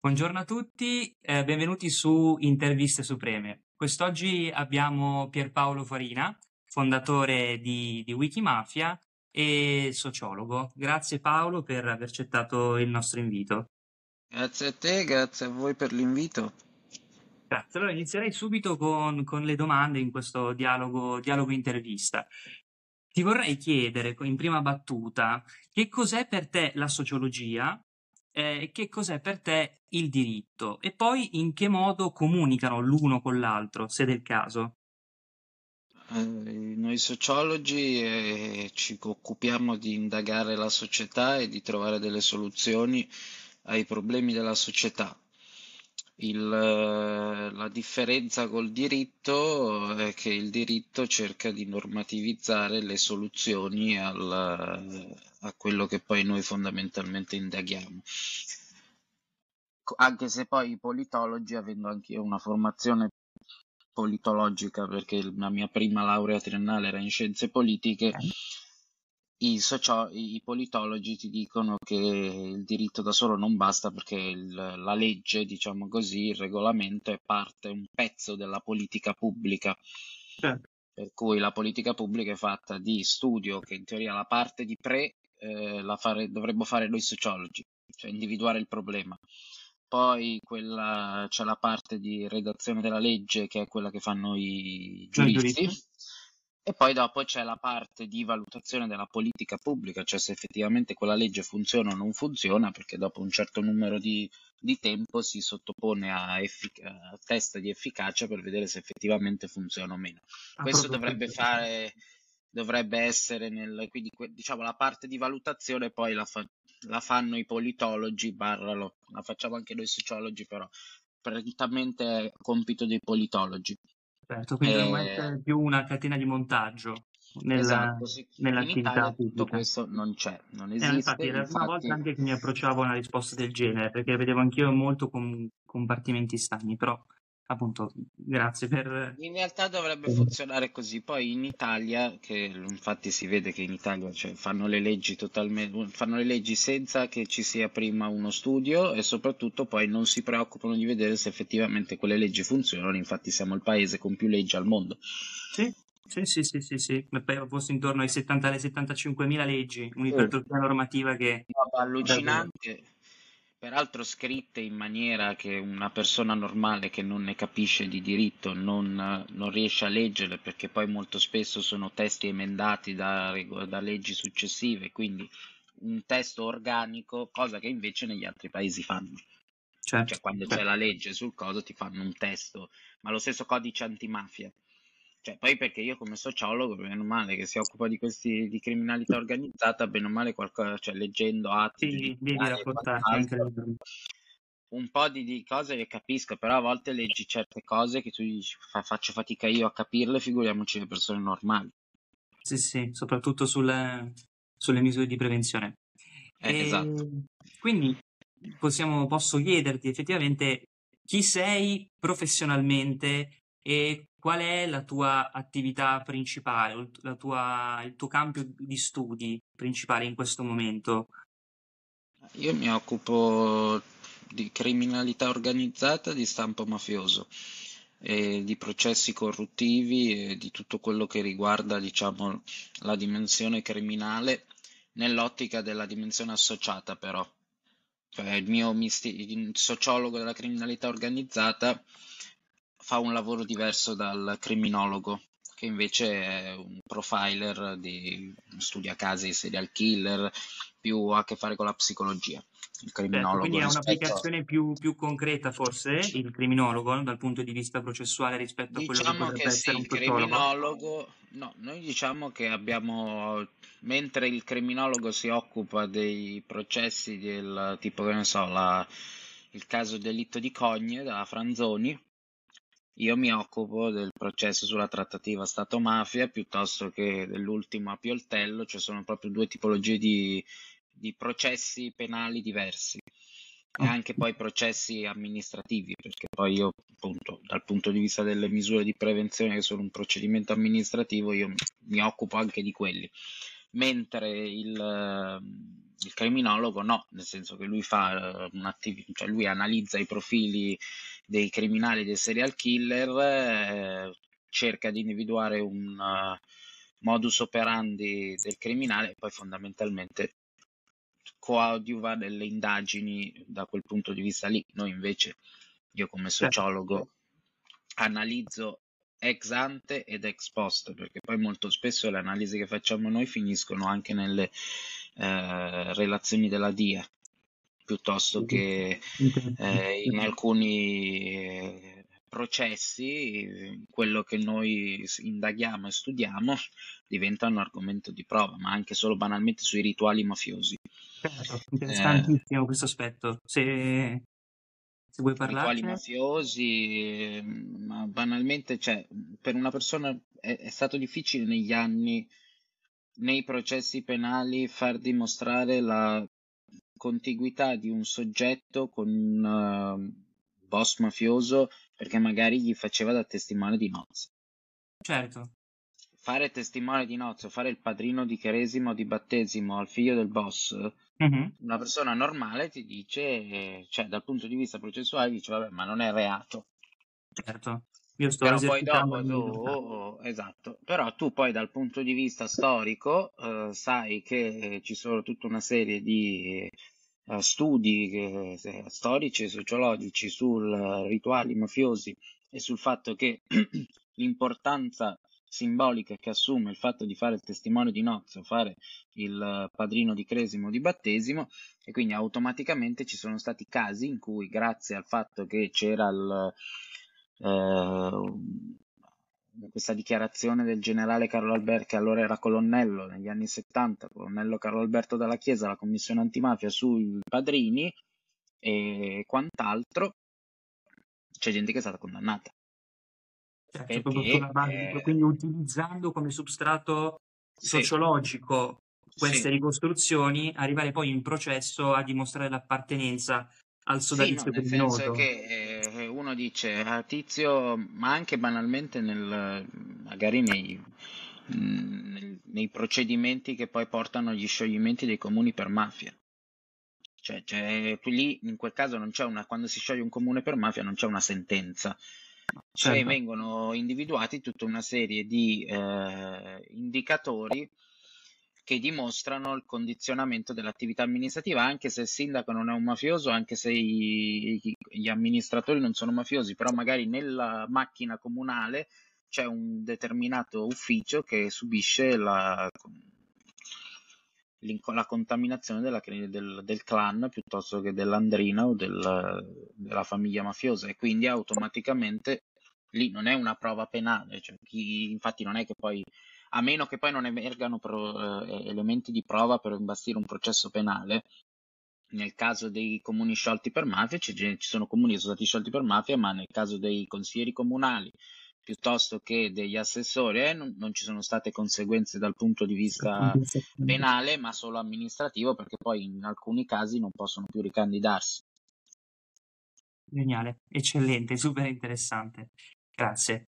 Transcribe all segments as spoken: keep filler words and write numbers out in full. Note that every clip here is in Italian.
Buongiorno a tutti, eh, benvenuti su Interviste Supreme. Quest'oggi abbiamo Pierpaolo Farina, fondatore di, di Wikimafia e sociologo. Grazie Paolo per aver accettato il nostro invito. Grazie a te, grazie a voi per l'invito. Grazie. Allora inizierei subito con, con le domande in questo dialogo, dialogo intervista. Ti vorrei chiedere in prima battuta che cos'è per te la sociologia eh, e che cos'è per te il diritto e poi in che modo comunicano l'uno con l'altro, se del caso. Eh, noi sociologi eh, ci occupiamo di indagare la società e di trovare delle soluzioni ai problemi della società. Il, eh, la differenza col diritto è che il diritto cerca di normativizzare le soluzioni al- a quello che poi noi fondamentalmente indaghiamo. Co- Anche se poi i politologi, avendo anche io una formazione politologica, perché il- la mia prima laurea triennale era in scienze politiche, Ok. i, socio- i politologi ti dicono che il diritto da solo non basta perché il- la legge, diciamo così, il regolamento è parte, un pezzo della politica pubblica. Certo. Per cui la politica pubblica è fatta di studio che in teoria la parte di pre eh, la fare- dovremmo fare noi sociologi, cioè individuare il problema. Poi quella, c'è la parte di redazione della legge che è quella che fanno i Noi giuristi. giuristi? E poi dopo c'è la parte di valutazione della politica pubblica, cioè se effettivamente quella legge funziona o non funziona, perché dopo un certo numero di, di tempo si sottopone a, effic- a test di efficacia per vedere se effettivamente funziona o meno. Ah, Questo proprio dovrebbe questo. fare, dovrebbe essere nel, quindi que- diciamo la parte di valutazione poi la, fa- la fanno i politologi, barra lo- la facciamo anche noi sociologi, però prettamente è compito dei politologi. Certo, quindi dovremmo Eh, essere più una catena di montaggio nella- esatto, sì. In nell'attività Italia tutto pubblica. questo non c'è, non Eh, esiste, infatti era la prima volta infatti. anche che mi approcciavo a una risposta del genere, perché vedevo anch'io molto con compartimenti stagni, però appunto grazie per... In realtà dovrebbe funzionare così. Poi in Italia, che infatti si vede che in Italia, cioè, fanno le leggi totalmente, fanno le leggi senza che ci sia prima uno studio e soprattutto poi non si preoccupano di vedere se effettivamente quelle leggi funzionano. Infatti siamo il paese con più leggi al mondo. Sì, sì, sì, sì, sì, sì, ma poi fosse intorno ai settanta alle settantacinquemila leggi, Sì. un'ipertrofia normativa che Roba davvero... allucinante, peraltro scritte in maniera che una persona normale che non ne capisce di diritto non, non riesce a leggerle perché poi molto spesso sono testi emendati da, rego- da leggi successive, quindi un testo organico, cosa che invece negli altri paesi fanno. Certo, Cioè quando c'è certo. la legge sul coso ti fanno un testo, ma lo stesso codice antimafia. Cioè, poi perché io come sociologo, bene o male, che si occupa di questi di criminalità organizzata, bene o male qualcosa, cioè leggendo atti Sì, devi giudiziari e rapportarti anche quant'altro, alle... un po' di, di cose le capisco, però a volte leggi certe cose che tu dici, "Fa- faccio fatica io a capirle, figuriamoci le persone normali." Sì, sì, soprattutto sulle, sulle misure di prevenzione. Eh, E esatto. quindi possiamo, posso chiederti effettivamente chi sei professionalmente e qual è la tua attività principale, o il, la tua- il tuo campo di studi principale in questo momento. Io mi occupo di criminalità organizzata di stampo mafioso e di processi corruttivi e di tutto quello che riguarda, diciamo, la dimensione criminale nell'ottica della dimensione associata, però. Cioè, il mio misti- il sociologo della criminalità organizzata fa un lavoro diverso dal criminologo, che invece è un profiler di studia casi serial killer, più ha a che fare con la psicologia, il Certo, criminologo quindi è rispetto a... un'applicazione più, più concreta forse il criminologo dal punto di vista processuale rispetto a quello che Diciamo che potrebbe sì, essere un il sociologo. criminologo, no, noi diciamo che abbiamo, mentre il criminologo si occupa dei processi del tipo, che ne so, la- il caso delitto di Cogne da Franzoni, io mi occupo del processo sulla trattativa Stato-mafia piuttosto che dell'ultimo a Pioltello, cioè sono proprio due tipologie di, di processi penali diversi e Ok. anche poi processi amministrativi, perché poi io, appunto, dal punto di vista delle misure di prevenzione, che sono un procedimento amministrativo, io mi, mi occupo anche di quelli. mentre il, eh, il criminologo no, nel senso che lui fa un'attività, cioè lui analizza i profili dei criminali, dei serial killer, eh, cerca di individuare un uh, modus operandi del criminale e poi fondamentalmente coadiuva delle indagini da quel punto di vista lì. Noi invece, io come Certo, sociologo, analizzo ex ante ed ex post, perché poi molto spesso le analisi che facciamo noi finiscono anche nelle eh, relazioni della D I A, piuttosto che eh, in interessantissimo. alcuni eh, processi, quello che noi s- indaghiamo e studiamo diventa un argomento di prova, ma anche solo banalmente sui rituali mafiosi. Certo, Eh, interessantissimo questo aspetto. Se, se vuoi Rituali parlarcene, mafiosi, ehm, ma banalmente, cioè, per una persona è, è stato difficile negli anni, nei processi penali, far dimostrare la contiguità di un soggetto con un eh, boss mafioso perché magari gli faceva da testimone di nozze. certo. Fare testimone di nozze o fare il padrino di chiaresimo o di battesimo al figlio del boss, Mhm, una persona normale ti dice, eh, cioè dal punto di vista processuale dice, vabbè, ma non è reato. certo. Io sto Però poi esercitando la dopo mia libertà. tu, esatto, però tu poi dal punto di vista storico eh, sai che ci sono tutta una serie di eh, studi che- se- storici e sociologici sul eh, rituali mafiosi e sul fatto che l'importanza simbolica che assume il fatto di fare il testimone di nozze o fare il eh, padrino di cresimo o di battesimo, e quindi automaticamente ci sono stati casi in cui, grazie al fatto che c'era il, eh, questa dichiarazione del generale Carlo Alberto, che allora era colonnello negli anni settanta, colonnello Carlo Alberto Dalla Chiesa, la commissione antimafia sui padrini e quant'altro, c'è gente che è stata condannata Certo, proprio perché sulla base di que eh, quindi utilizzando come substrato sì, sociologico queste sì. ricostruzioni, arrivare poi in processo a dimostrare l'appartenenza al Sì, no, sodalizio nel senso criminoso. che eh, uno dice a Tizio, ma anche banalmente nel, magari nei, mh, nel- nei procedimenti che poi portano agli scioglimenti dei comuni per mafia. Cioè, c'è, lì in quel caso non c'è una, quando si scioglie un comune per mafia non c'è una sentenza, cioè Certo, vengono individuati tutta una serie di eh, indicatori che dimostrano il condizionamento dell'attività amministrativa, anche se il sindaco non è un mafioso, anche se i- i- gli amministratori non sono mafiosi, però magari nella macchina comunale c'è un determinato ufficio che subisce la, l'inco- la contaminazione della cri- del, del clan piuttosto che dell'andrina o del- della famiglia mafiosa, e quindi automaticamente lì non è una prova penale, cioè chi- infatti non è che poi, a meno che poi non emergano pro- eh, elementi di prova per imbastire un processo penale. Nel caso dei comuni sciolti per mafia, c'è gen- ci sono comuni che sono stati sciolti per mafia, ma nel caso dei consiglieri comunali piuttosto che degli assessori, eh, non, non ci sono state conseguenze dal punto di vista penale, ma solo amministrativo, perché poi in alcuni casi non possono più ricandidarsi. geniale, eccellente, super interessante. Grazie.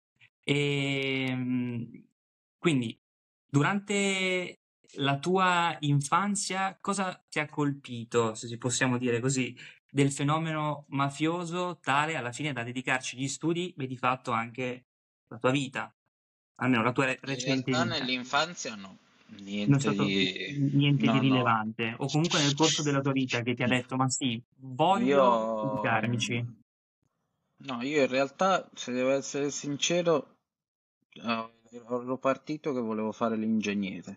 Ehm, quindi durante la tua infanzia cosa ti ha colpito, se ci possiamo dire così, del fenomeno mafioso tale alla fine da dedicarci gli studi e di fatto anche la tua vita, almeno la tua re- In recente realtà vita? nell'infanzia no, Non è niente stato di... niente di No, no. rilevante, o comunque nel corso della tua vita che ti ha detto: "Ma sì, Io... voglio dedicarmici". No, io in realtà, se devo essere sincero, eh, ero partito che volevo fare l'ingegnere.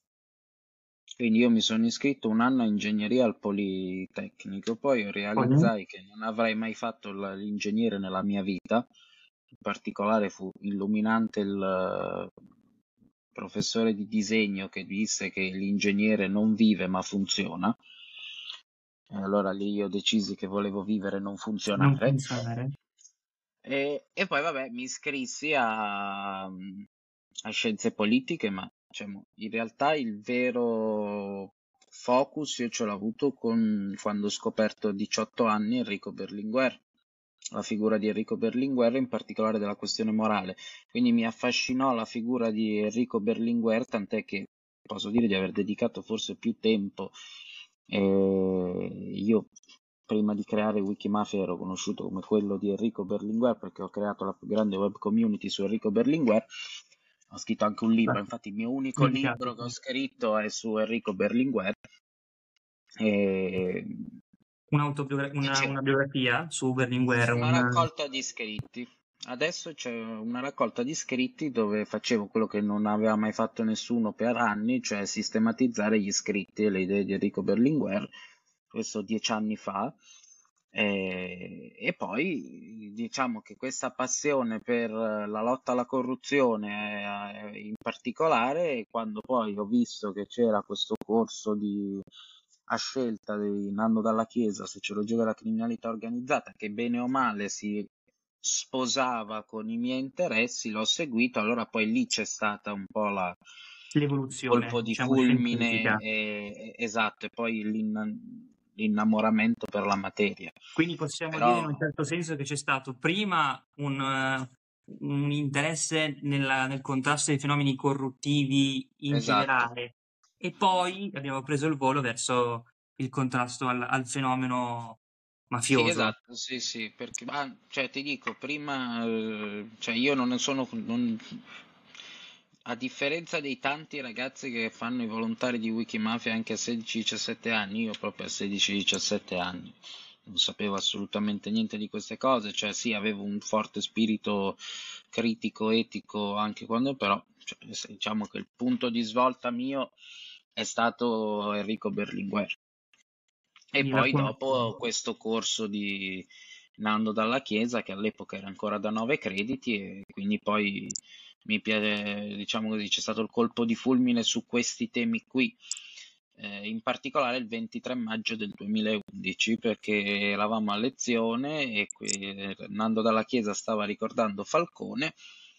Quindi io mi sono iscritto un anno a ingegneria al Politecnico, poi Poi? realizzai che non avrei mai fatto l- l'ingegnere nella mia vita. In particolare fu illuminante il eh, professore di disegno che disse che l'ingegnere non vive ma funziona. E allora lì io decisi che volevo vivere e non Non funzionare. funzionare. E, e poi vabbè, mi iscrissi a, a scienze politiche, ma diciamo, in realtà il vero focus io ce l'ho avuto con, quando ho scoperto a diciotto anni Enrico Berlinguer, la figura di Enrico Berlinguer, in particolare della questione morale. Quindi mi affascinò la figura di Enrico Berlinguer, tant'è che posso dire di aver dedicato forse più tempo. Eh, io prima di creare Wikimafia ero conosciuto come quello di Enrico Berlinguer perché ho creato la più grande web community su Enrico Berlinguer. Ho scritto anche un libro, Beh, infatti il mio unico dimenticato. libro che ho scritto è su Enrico Berlinguer. E, Un'autobiogra- e una, c'è una biografia su Berlinguer, una un... raccolta di scritti. Adesso c'è una raccolta di scritti dove facevo quello che non aveva mai fatto nessuno per anni, cioè sistematizzare gli scritti e le idee di Enrico Berlinguer, questo dieci anni fa. E, e poi diciamo che questa passione per la lotta alla corruzione, eh, in particolare, quando poi ho visto che c'era questo corso di, a scelta di Nando Dalla Chiesa, Sociologia della criminalità organizzata, che bene o male si sposava con i miei interessi, l'ho seguito, allora poi lì c'è stata un po' la, il colpo l'evoluzione, di diciamo, fulmine, scientifica. e- e- esatto, e poi l'inna- l'innamoramento per la materia. Quindi possiamo dire in un Però, certo senso che c'è stato prima un, eh, un interesse nella- nel contrasto dei fenomeni corruttivi in esatto. generale e poi abbiamo preso il volo verso il contrasto al, al fenomeno Sì, mafioso. esatto, sì, sì, perché, ah, cioè, ti dico, prima, eh, cioè, io non ne sono, non- a differenza dei tanti ragazzi che fanno i volontari di Wikimafia anche a sedici diciassette anni, io proprio a sedici diciassette anni non sapevo assolutamente niente di queste cose, cioè sì, avevo un forte spirito critico, etico, anche quando però, cioè, diciamo che il punto di svolta mio è stato Enrico Berlinguer. E Quindi la poi dopo conoscenza. questo corso di Nando Dalla Chiesa, che all'epoca era ancora da nove crediti, e quindi poi mi piace, diciamo così, c'è stato il colpo di fulmine su questi temi qui, eh, in particolare il ventitré maggio del duemilaundici, perché eravamo a lezione e qui Nando Dalla Chiesa stava ricordando Falcone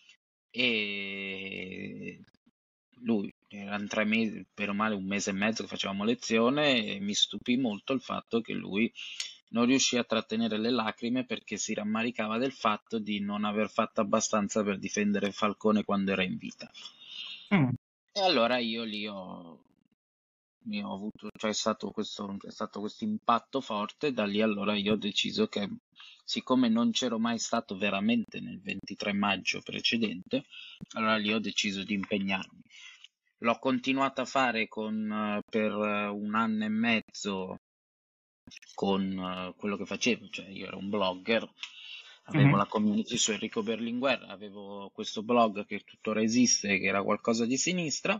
e lui, erano tre mesi, per o male un mese e mezzo che facevamo lezione e mi stupì molto il fatto che lui non riuscì a trattenere le lacrime perché si rammaricava del fatto di non aver fatto abbastanza per difendere Falcone quando era in vita. Mm, E allora io lì ho, mi ho avuto, cioè è stato questo, è stato questo impatto forte, da lì allora io ho deciso che, siccome non c'ero mai stato veramente nel ventitré maggio precedente, allora lì ho deciso di impegnarmi. L'ho continuata a fare con, eh, per eh, un anno e mezzo con eh, quello che facevo, cioè io ero un blogger, avevo mhm. la community su Enrico Berlinguer, avevo questo blog che tuttora esiste, che era qualcosa di sinistra,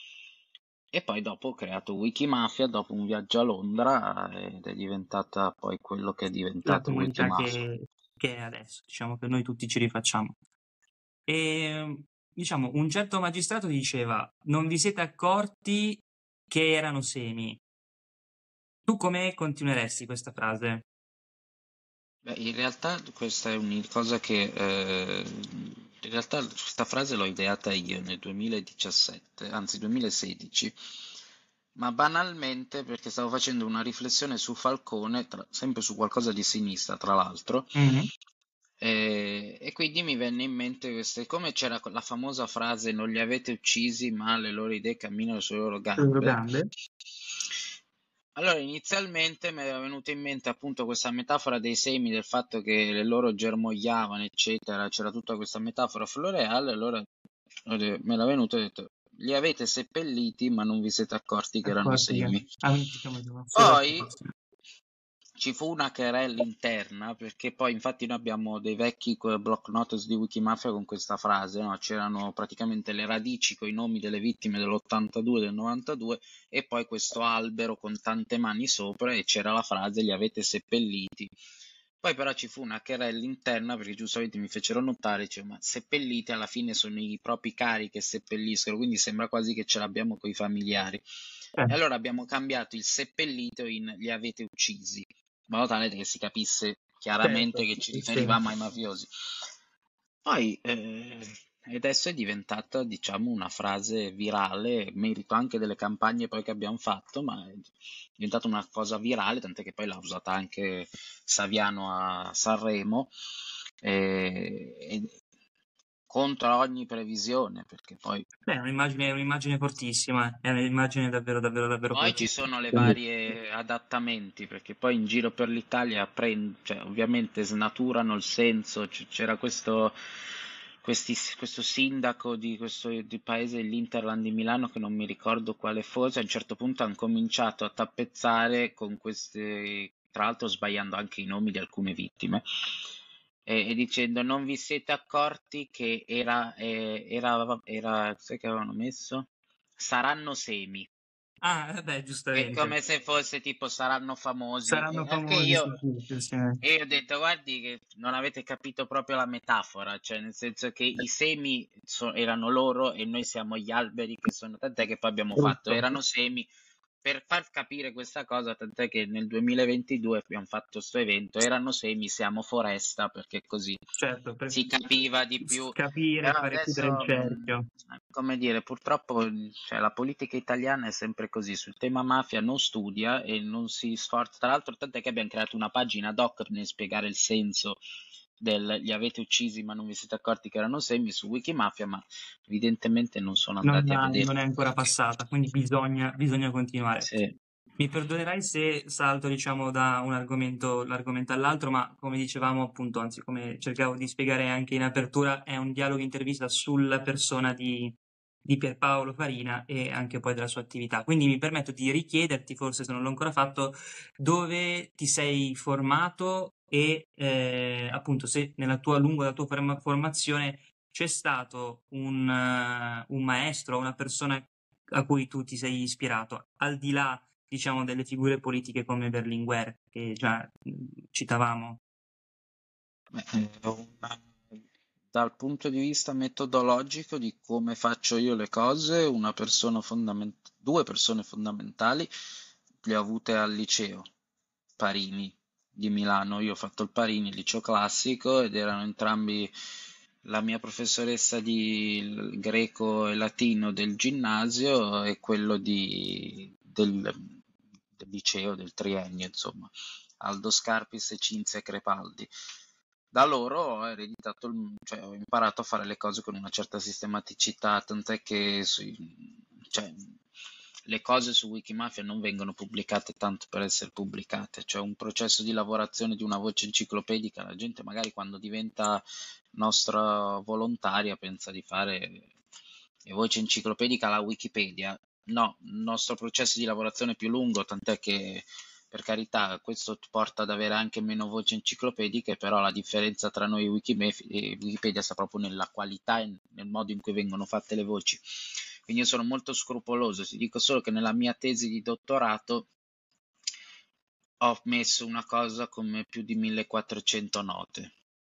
e poi dopo ho creato Wikimafia dopo un viaggio a Londra ed è diventata poi quello che è La diventato comunità Wikimafia. che, che è adesso, diciamo che noi tutti ci rifacciamo. E diciamo, un certo magistrato diceva: non vi siete accorti che erano semi. Tu come continueresti questa frase? Beh, in realtà questa è una cosa che, eh, in realtà questa frase l'ho ideata io nel duemiladiciassette, anzi duemilasedici, ma banalmente perché stavo facendo una riflessione su Falcone, tra- sempre su qualcosa di sinistra, tra l'altro, Mhm. e, e quindi mi venne in mente queste, come c'era la famosa frase non li avete uccisi, ma le loro idee camminano sulle loro Le loro gambe. gambe? Allora, inizialmente mi era venuta in mente appunto questa metafora dei semi, del fatto che le loro germogliavano, eccetera, c'era tutta questa metafora floreale, allora ho de- me era venuto e ho detto, li avete seppelliti ma non vi siete accorti che erano Accorti che semi. ah, diciamo, sono Poi sovrapposti. ci fu una querella interna, perché poi infatti noi abbiamo dei vecchi que- block notice di Wikimafia con questa frase, no? C'erano praticamente le radici con i nomi delle vittime dell'ottantadue e del novantadue e poi questo albero con tante mani sopra e c'era la frase li avete seppelliti. Poi però ci fu una querella interna perché giustamente mi fecero notare, cioè, ma seppelliti alla fine sono i propri cari che seppelliscono, quindi sembra quasi che ce l'abbiamo con i familiari. Eh, E allora abbiamo cambiato il seppellito in li avete uccisi, in modo tale che si capisse chiaramente certo, che ci sì, sì. riferivamo ai mafiosi. Poi, eh, e adesso è diventata, diciamo, una frase virale, merito anche delle campagne poi che abbiamo fatto, ma è diventata una cosa virale, tant'è che poi l'ha usata anche Saviano a Sanremo, e, e contro ogni previsione, perché poi Beh, è un'immagine, è un'immagine fortissima, è un'immagine davvero, davvero, davvero poi ci fortissima. sono le Quindi, varie adattamenti, perché poi in giro per l'Italia prend- cioè, ovviamente snaturano il senso. C- c'era questo, questi- questo sindaco di questo di paese, l'Interland di Milano, che non mi ricordo quale fosse, a un certo punto hanno cominciato a tappezzare con queste, tra l'altro sbagliando anche i nomi di alcune vittime, e, e dicendo non vi siete accorti che era, eh, era, era, sai che avevano messo? Saranno semi. ah, vabbè, È giustamente. come se fosse tipo saranno famosi. Saranno E anche famosi, io, sì, sì, sì, sì. e io ho detto, guardi che non avete capito proprio la metafora, cioè nel senso che i semi so- erano loro e noi siamo gli alberi che sono, tant'è che poi abbiamo fatto, Giusto. erano semi per far capire questa cosa, tant'è che nel duemilaventidue abbiamo fatto questo evento, erano semi, siamo foresta, perché così Certo, per si capiva di più. capire, Però fare chiudere il adesso, mh, cerchio. come dire, purtroppo cioè, la politica italiana è sempre così, sul tema mafia non studia e non si sforza. Tra l'altro, tant'è che abbiamo creato una pagina doc nel spiegare il senso del li avete uccisi ma non vi siete accorti che erano semi su Wikimafia, ma evidentemente non sono Non, andati a vedere. non è ancora passata, quindi bisogna, bisogna continuare. Sì. Mi perdonerai se salto, diciamo, da un argomento, l'argomento all'altro, ma come dicevamo, appunto, anzi, come cercavo di spiegare anche in apertura, è un dialogo intervista sulla persona di, di Pierpaolo Farina e anche poi della sua attività. Quindi mi permetto di richiederti, forse se non l'ho ancora fatto, dove ti sei formato e eh, appunto se nella tua lungo la tua forma- formazione c'è stato un, eh, un maestro, una persona a cui tu ti sei ispirato, al di là, diciamo, delle figure politiche come Berlinguer, che già mh, citavamo. Beh, eh, una- dal punto di vista metodologico di come faccio io le cose, una persona fondament- due persone fondamentali le ho avute al liceo, Parini di Milano. Io ho fatto il Parini, il liceo classico, ed erano entrambi la mia professoressa di l- greco e latino del ginnasio e quello di- del, del liceo, del triennio, insomma, Aldo Scarpis e Cinzia Crepaldi. Da loro ho ereditato, il- cioè ho imparato a fare le cose con una certa sistematicità, tant'è che sui- cioè, le cose su Wikimafia non vengono pubblicate tanto per essere pubblicate, cioè un processo di lavorazione di una voce enciclopedica, la gente magari quando diventa nostra volontaria pensa di fare le voci enciclopedica alla Wikipedia. No, il nostro processo di lavorazione è più lungo, tant'è che per carità, questo ti porta ad avere anche meno voci enciclopediche, però la differenza tra noi e Wikimef- e Wikipedia sta proprio nella qualità e nel modo in cui vengono fatte le voci. Quindi io sono molto scrupoloso, ti dico solo che nella mia tesi di dottorato ho messo una cosa come più di millequattrocento note.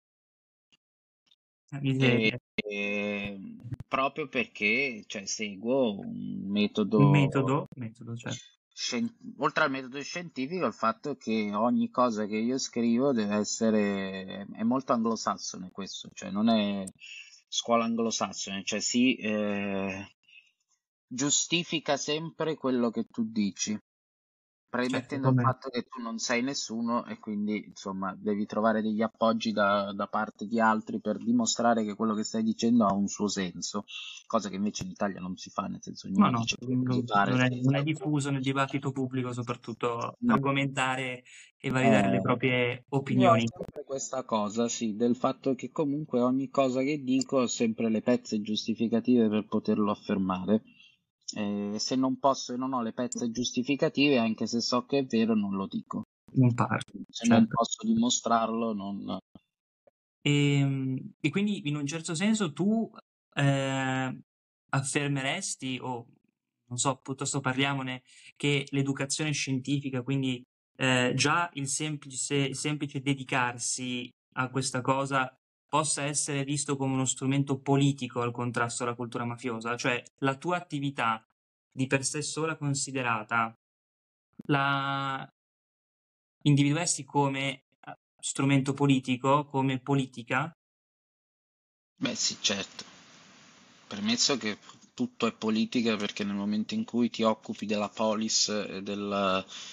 E, Miseria. e- proprio perché cioè, seguo un Un metodo. metodo, metodo, certo. scien- Oltre al metodo scientifico, il fatto che ogni cosa che io scrivo deve essere, è molto anglosassone questo, cioè non è scuola anglosassone, cioè si eh, giustifica sempre quello che tu dici, Certo, premettendo il come... fatto che tu non sei nessuno e quindi insomma devi trovare degli appoggi da, da parte di altri per dimostrare che quello che stai dicendo ha un suo senso, cosa che invece in Italia non si fa, nel senso No, ognuno no, dice quello che gli non pare. non è, non è diffuso nel dibattito pubblico, soprattutto No. argomentare e validare le Eh, proprie io ho opinioni. sempre questa cosa, sì, del fatto che comunque ogni cosa che dico ho sempre le pezze giustificative per poterlo affermare. E se non posso e non ho le pezze giustificative, anche se so che è vero, non lo dico. Non parlo, Se non certo. posso dimostrarlo, non. E, e quindi in un certo senso tu eh, affermeresti, o non so, piuttosto parliamone, che l'educazione scientifica, quindi eh, già il semplice, il semplice dedicarsi a questa cosa possa essere visto come uno strumento politico al contrasto alla cultura mafiosa, cioè la tua attività di per sé sola considerata, la individueresti come eh, strumento politico, come politica? Beh, sì, certo. Premesso che tutto è politica perché nel momento in cui ti occupi della polis e del,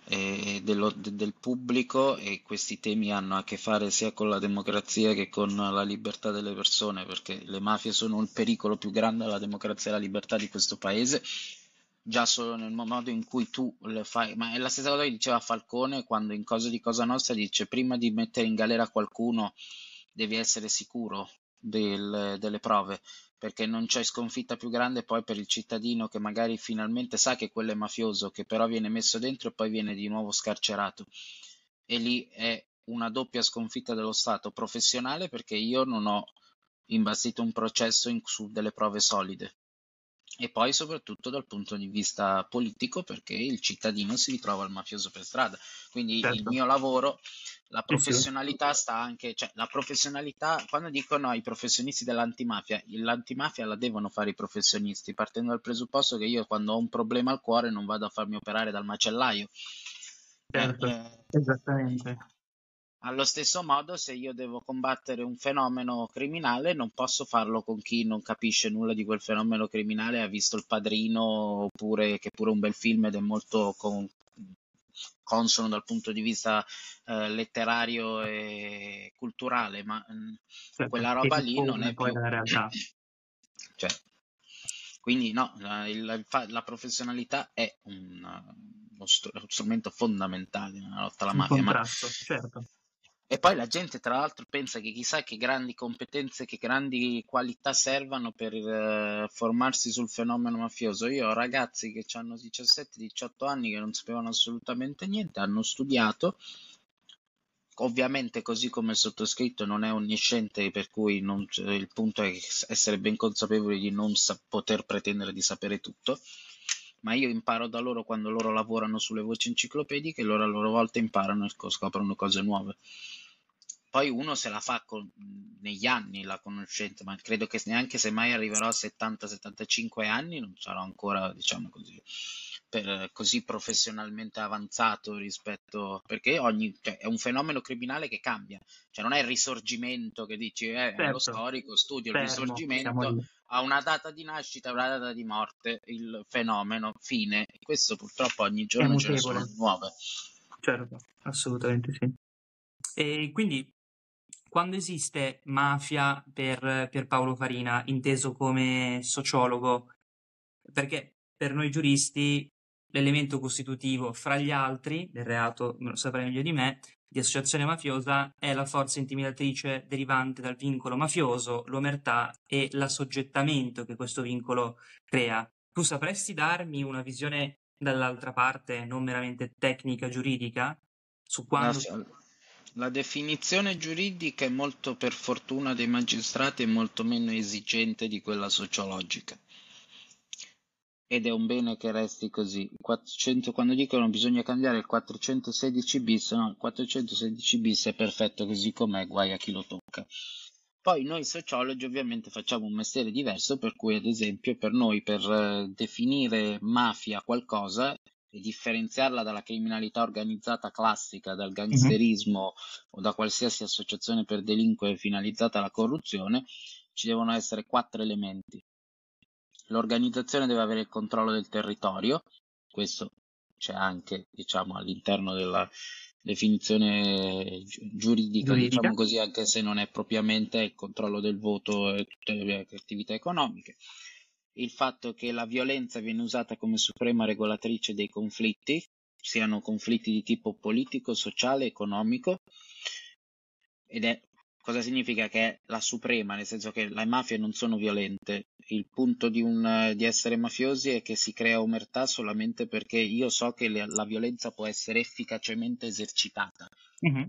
e dello- de- del pubblico, e questi temi hanno a che fare sia con la democrazia che con la libertà delle persone, perché le mafie sono il pericolo più grande alla democrazia e alla libertà di questo paese, già solo nel modo in cui tu le fai. Ma è la stessa cosa che diceva Falcone quando in Cose di Cosa Nostra dice: prima di mettere in galera qualcuno devi essere sicuro del- delle prove, perché non c'è sconfitta più grande poi per il cittadino che magari finalmente sa che quello è mafioso, che però viene messo dentro e poi viene di nuovo scarcerato. E lì è una doppia sconfitta dello Stato professionale, perché io non ho imbastito un processo in- su delle prove solide. E poi soprattutto dal punto di vista politico, perché il cittadino si ritrova il mafioso per strada. Quindi il Certo. mio lavoro, la Sì, sì. professionalità sta anche, cioè la professionalità, quando dicono ai professionisti dell'antimafia, l'antimafia la devono fare i professionisti, partendo dal presupposto che io quando ho un problema al cuore non vado a farmi operare dal macellaio. Eh, Certo, eh, esattamente. Allo stesso modo, se io devo combattere un fenomeno criminale, non posso farlo con chi non capisce nulla di quel fenomeno criminale, ha visto Il Padrino, oppure che è pure un bel film ed è molto con- consono dal punto di vista eh, letterario e culturale, ma mm, Certo, quella che roba lì non dispone è poi più. dalla realtà. Cioè, quindi no, la, il- il fa- la professionalità è un, uno str- uno strumento fondamentale nella lotta alla Un mafia, ma contrasto, certo. e poi la gente, tra l'altro, pensa che chissà che grandi competenze, che grandi qualità servano per eh, formarsi sul fenomeno mafioso. Io ho ragazzi che hanno diciassette diciotto anni che non sapevano assolutamente niente, hanno studiato. Ovviamente, così come il sottoscritto non è onnisciente, per cui non- il punto è essere ben consapevoli di non sa- poter pretendere di sapere tutto, ma io imparo da loro quando loro lavorano sulle voci enciclopediche, e loro a loro volta imparano e co- scoprono cose nuove. Poi uno se la fa con- negli anni la conoscenza, ma credo che neanche se mai arriverò a settanta settantacinque anni non sarò ancora, diciamo così, per- così professionalmente avanzato rispetto, perché ogni, cioè, è un fenomeno criminale che cambia, cioè non è il risorgimento che dici, eh, è lo Certo, storico, studio il fermo, siamo risorgimento, lì. ha una data di nascita e una data di morte, il fenomeno, fine. E questo purtroppo ogni È giorno ce ne sono mutevole, di nuove. certo, assolutamente sì. E quindi quando esiste mafia per, per Paolo Farina, inteso come sociologo, perché per noi giuristi l'elemento costitutivo, fra gli altri, del reato, lo saprai meglio di me, di associazione mafiosa, è la forza intimidatrice derivante dal vincolo mafioso, l'omertà e l'assoggettamento che questo vincolo crea. Tu sapresti darmi una visione dall'altra parte, non meramente tecnica giuridica, su La, quando... la definizione giuridica è molto, per fortuna dei magistrati, è molto meno esigente di quella sociologica. Ed è un bene che resti così. quattrocento, quando dicono bisogna cambiare il quattrocentosedici bis, no, il quattrocentosedici bis è perfetto così com'è, guai a chi lo tocca. Poi noi sociologi ovviamente facciamo un mestiere diverso, per cui ad esempio per noi, per eh, definire mafia qualcosa e differenziarla dalla criminalità organizzata classica, dal Mhm. gangsterismo o da qualsiasi associazione per delinquere finalizzata alla corruzione, ci devono essere quattro elementi. L'organizzazione deve avere il controllo del territorio, questo c'è anche, diciamo, all'interno della definizione gi- giuridica, Giuridica? diciamo così, anche se non è propriamente il controllo del voto e tutte le attività economiche. Il fatto che la violenza viene usata come suprema regolatrice dei conflitti, siano conflitti di tipo politico, sociale, economico, ed è cosa significa che è la suprema, nel senso che le mafie non sono violente. Il punto di, un, di essere mafiosi è che si crea omertà solamente perché io so che le- la violenza può essere efficacemente esercitata. Mhm.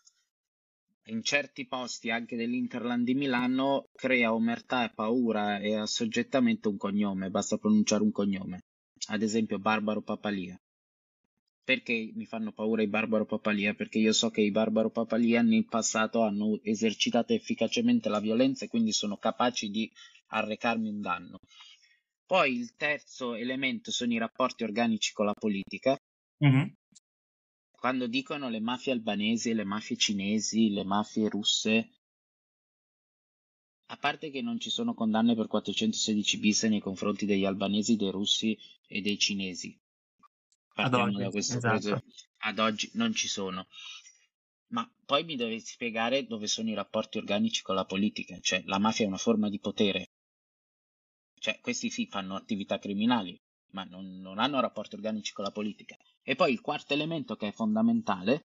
In certi posti, anche dell'Interland di Milano, crea omertà e paura e assoggettamento un cognome, basta pronunciare un cognome. Ad esempio Barbaro Papalia. Perché mi fanno paura i Barbaro Papalia? Perché io so che i Barbaro Papalia nel passato hanno esercitato efficacemente la violenza e quindi sono capaci di arrecarmi un danno. Poi il terzo elemento sono i rapporti organici con la politica. Mhm. Quando dicono le mafie albanesi, le mafie cinesi, le mafie russe, a parte che non ci sono condanne per quattrocentosedici bis nei confronti degli albanesi, dei russi e dei cinesi, ad Partiamo oggi, da questo esatto. presupposto. Ad oggi non ci sono. Ma poi mi dovete spiegare dove sono i rapporti organici con la politica, cioè la mafia è una forma di potere, cioè questi sì fanno attività criminali, ma non, non hanno rapporti organici con la politica. E poi il quarto elemento che è fondamentale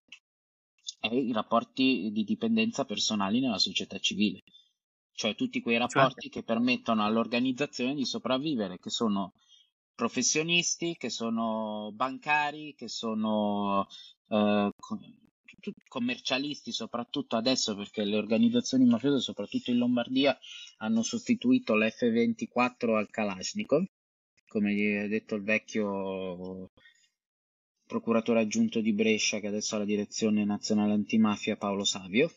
è i rapporti di dipendenza personali nella società civile, cioè tutti quei Cioè, rapporti che permettono all'organizzazione di sopravvivere, che sono professionisti, che sono bancari, che sono eh, co- tu- commercialisti, soprattutto adesso perché le organizzazioni mafiose, soprattutto in Lombardia, hanno sostituito l'F ventiquattro al Kalashnikov, come gli ha detto il vecchio procuratore aggiunto di Brescia, che adesso ha la direzione nazionale antimafia, Paolo Savio.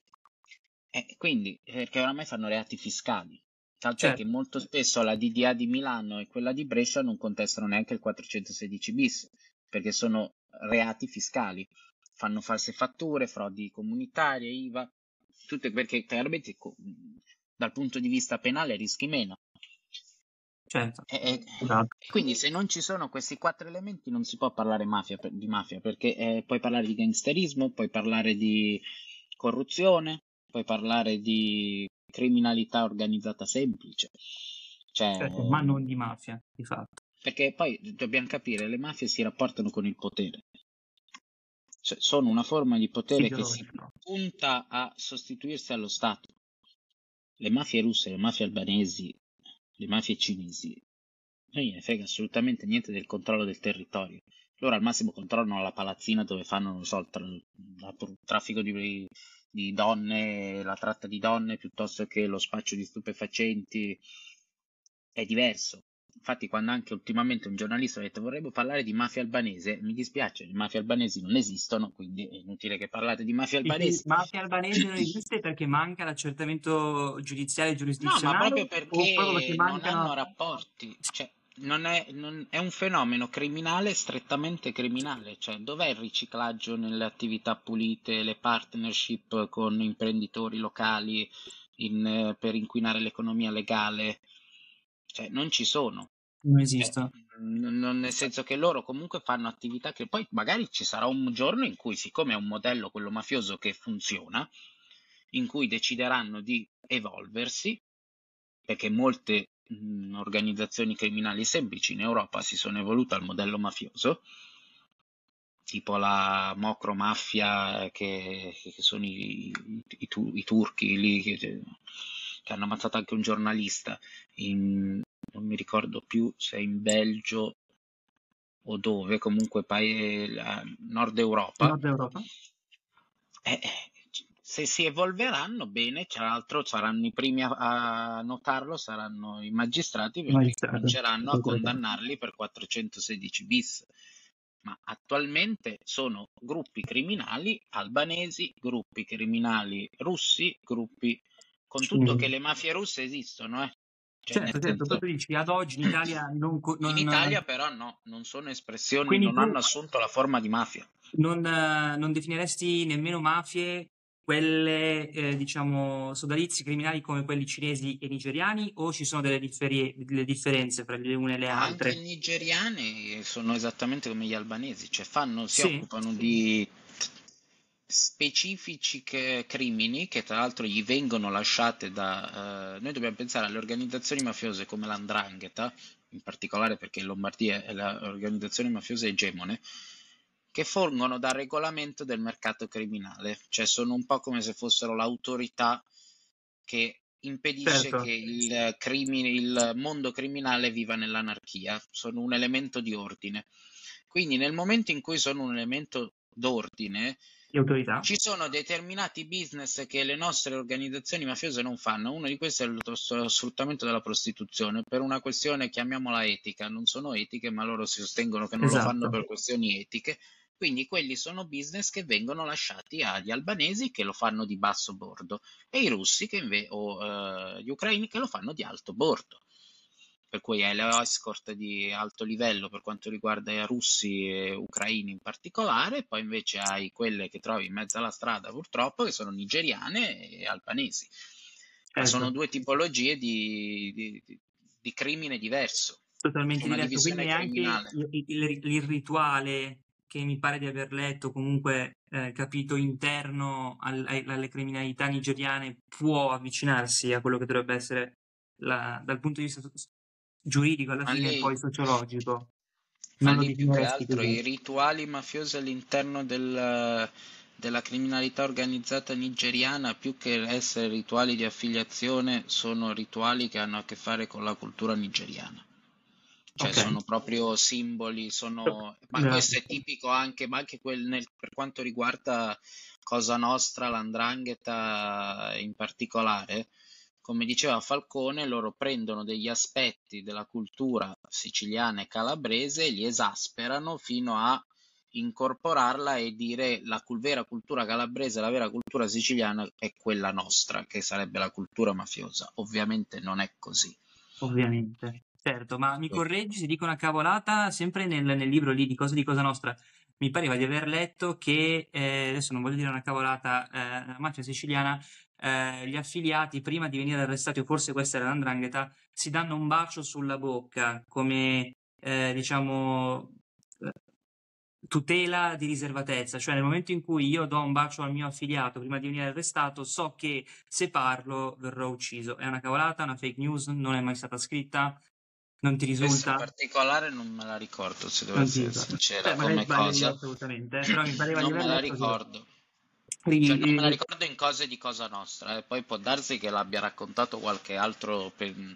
E quindi, perché oramai fanno reati fiscali. Tant'è che certo, molto spesso la D D A di Milano e quella di Brescia non contestano neanche il quattrocentosedici bis, perché sono reati fiscali. Fanno false fatture, frodi comunitarie, I V A, tutte perché chiaramente co- dal punto di vista penale rischi meno. certo, E, e- esatto. e quindi se non ci sono questi quattro elementi non si può parlare mafia, per- di mafia, perché eh, puoi parlare di gangsterismo, puoi parlare di corruzione, puoi parlare di criminalità organizzata semplice. Cioè, Certo, ma non di mafia, di fatto. perché poi dobbiamo capire, le mafie si rapportano con il potere. Cioè, sono una forma di Sì, potere che si ideologico. punta a sostituirsi allo Stato. Le mafie russe, le mafie albanesi, le mafie cinesi, non gliene frega assolutamente niente del controllo del territorio. Loro al massimo controllano la palazzina dove fanno, non so, il tra- la- il traffico di, di donne, la tratta di donne, piuttosto che lo spaccio di stupefacenti. È diverso. Infatti, quando anche ultimamente un giornalista ha detto vorremmo parlare di mafia albanese, mi dispiace, le mafie albanesi non esistono, quindi è inutile che parlate di mafia Dici, albanesi. mafia albanese non esiste perché manca l'accertamento giudiziario e No, ma proprio giurisdizionale o proprio perché perché non hanno mancano... rapporti, cioè non è, non- è un fenomeno criminale strettamente criminale, cioè dov'è il riciclaggio nelle attività pulite, le partnership con imprenditori locali in, eh, per inquinare l'economia legale? Cioè non ci sono. Non Cioè, esistono. n- non nel senso che loro comunque fanno attività che poi magari ci sarà un giorno in cui, siccome è un modello quello mafioso che funziona, in cui decideranno di evolversi, perché molte mh, organizzazioni criminali semplici in Europa si sono evolute al modello mafioso, tipo la Mocro Mafia, che, che sono i, i, tu- i turchi lì, che, che hanno ammazzato anche un giornalista, in, non mi ricordo più se è in Belgio o dove, comunque paese, Nord Europa. Nord Europa? Eh, eh, se si evolveranno bene, tra l'altro saranno i primi a, a notarlo, saranno i magistrati perché Magistrato. cominceranno a condannarli per quattrocentosedici bis. Ma attualmente sono gruppi criminali albanesi, gruppi criminali russi, gruppi con tutto che Cinesi. le mafie russe esistono, eh. Cioè, nel Certo, certo, senso, proprio dici, ad oggi in Italia non... co- in non- Italia però no, non sono espressioni, quindi non tu hanno assunto la forma di mafia. non, eh, non definiresti nemmeno mafie quelle, eh, diciamo, sodalizi criminali come quelli cinesi e nigeriani o ci sono delle, differi- delle differenze fra le une e le Ma anche altre? i nigeriani sono esattamente come gli albanesi, cioè fanno, si Sì, occupano di specifici che- crimini che tra l'altro gli vengono lasciate da... eh, noi dobbiamo pensare alle organizzazioni mafiose come l'Andrangheta, in particolare perché in Lombardia è l'organizzazione mafiosa egemone, che fungono da regolamento del mercato criminale, cioè sono un po' come se fossero l'autorità che impedisce che certo, il crimine, il mondo criminale viva nell'anarchia, sono un elemento di ordine. Quindi nel momento in cui sono un elemento d'ordine, di autorità. ci sono determinati business che le nostre organizzazioni mafiose non fanno. Uno di questi è lo sfruttamento della prostituzione, per una questione, chiamiamola etica, non sono etiche, ma loro si sostengono che non lo fanno Esatto. per questioni etiche. Quindi quelli sono business che vengono lasciati agli albanesi che lo fanno di basso bordo e i russi che inve- o eh, gli ucraini che lo fanno di alto bordo. Per cui hai le escort di alto livello per quanto riguarda i russi e ucraini in particolare, e poi invece hai quelle che trovi in mezzo alla strada purtroppo, che sono nigeriane e albanesi. Ma sono Certo. due tipologie di, di- di- di crimine diverso. Totalmente C'è una diverso, quindi divisione neanche criminale. il, il- il rituale che mi pare di aver letto, comunque eh, capito, interno al- ai- alle criminalità nigeriane può avvicinarsi a quello che dovrebbe essere la- dal punto di vista so- giuridico, alla Ma fine, e lì, poi sociologico. ma Non lo lì più che definiresti altro i così. rituali mafiosi all'interno del- della criminalità organizzata nigeriana, più che essere rituali di affiliazione, sono rituali che hanno a che fare con la cultura nigeriana. Cioè Ok. sono proprio simboli, sono... ma Eh, questo è tipico anche, ma anche quel nel- per quanto riguarda Cosa Nostra, l'Andrangheta in particolare, come diceva Falcone, loro prendono degli aspetti della cultura siciliana e calabrese e li esasperano fino a incorporarla e dire la cul- vera cultura calabrese, la vera cultura siciliana è quella nostra, che sarebbe la cultura mafiosa. Ovviamente non è così. Ovviamente, certo, ma mi correggi se dico una cavolata, sempre nel, nel libro lì di Cosa di Cosa Nostra, mi pareva di aver letto che, eh, adesso non voglio dire una cavolata, eh, la mafia siciliana, eh, gli affiliati prima di venire arrestati, o forse questa era l'Andrangheta, si danno un bacio sulla bocca come, eh, diciamo, eh, tutela di riservatezza, cioè nel momento in cui io do un bacio al mio affiliato prima di venire arrestato, so che se parlo verrò ucciso. È una cavolata, una fake news, non è mai stata scritta, non ti Questa in risulta? particolare non me la ricordo, se devo Non ti essere risulta. Beh, sincera, magari come sbaglio io cosa. assolutamente, eh, però mi pareva di Non aver me la letto che ricordo. Cioè, non me la ri- ricordo in cose di Cosa Nostra, eh. Poi può darsi che l'abbia raccontato qualche altro pen-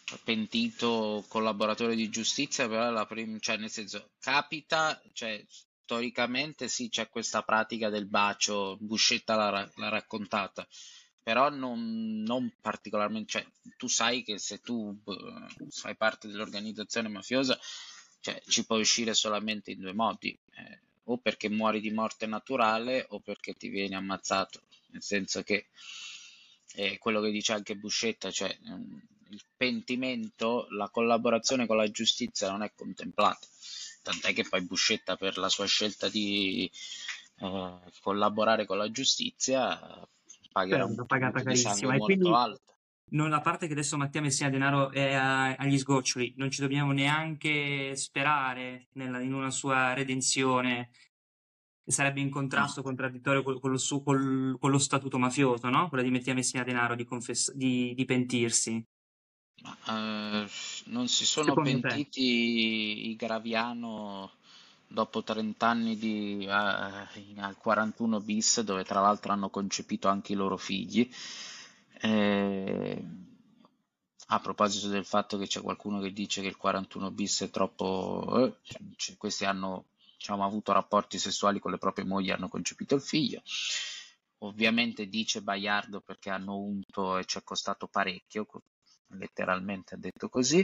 pentito collaboratore di giustizia, però la prim- cioè, nel senso, capita, cioè, storicamente sì, c'è questa pratica del bacio, Buscetta l'ha ra- l'ha raccontata, però non, non particolarmente, cioè, tu sai che se tu eh, fai parte dell'organizzazione mafiosa, cioè, ci puoi uscire solamente in due modi, eh, o perché muori di morte naturale o perché ti vieni ammazzato, nel senso che è quello che dice anche Buscetta, cioè mm, il pentimento, la collaborazione con la giustizia non è contemplata, tant'è che poi Buscetta per la sua scelta di eh, collaborare con la giustizia pagherà un certo, pagata tributo di sangue carissima. E molto quindi alto. non, a parte che adesso Mattia Messina Denaro è a- agli sgoccioli, non ci dobbiamo neanche sperare nella- in una sua redenzione, che sarebbe in No, contrasto contraddittorio col- con, lo, su- col- con lo statuto mafioso, no? Quella di Mattia Messina Denaro di, confess- di, di pentirsi. ma, eh, non si sono Secondo te? pentiti i Graviano dopo trenta anni di, eh, in- al quarantuno bis, dove tra l'altro hanno concepito anche i loro figli. Eh, a proposito del fatto che c'è qualcuno che dice che il quarantuno bis è troppo, eh, cioè, questi hanno, diciamo, avuto rapporti sessuali con le proprie mogli e hanno concepito il figlio. Ovviamente dice Baiardo perché hanno unto e ci è costato parecchio, letteralmente ha detto così.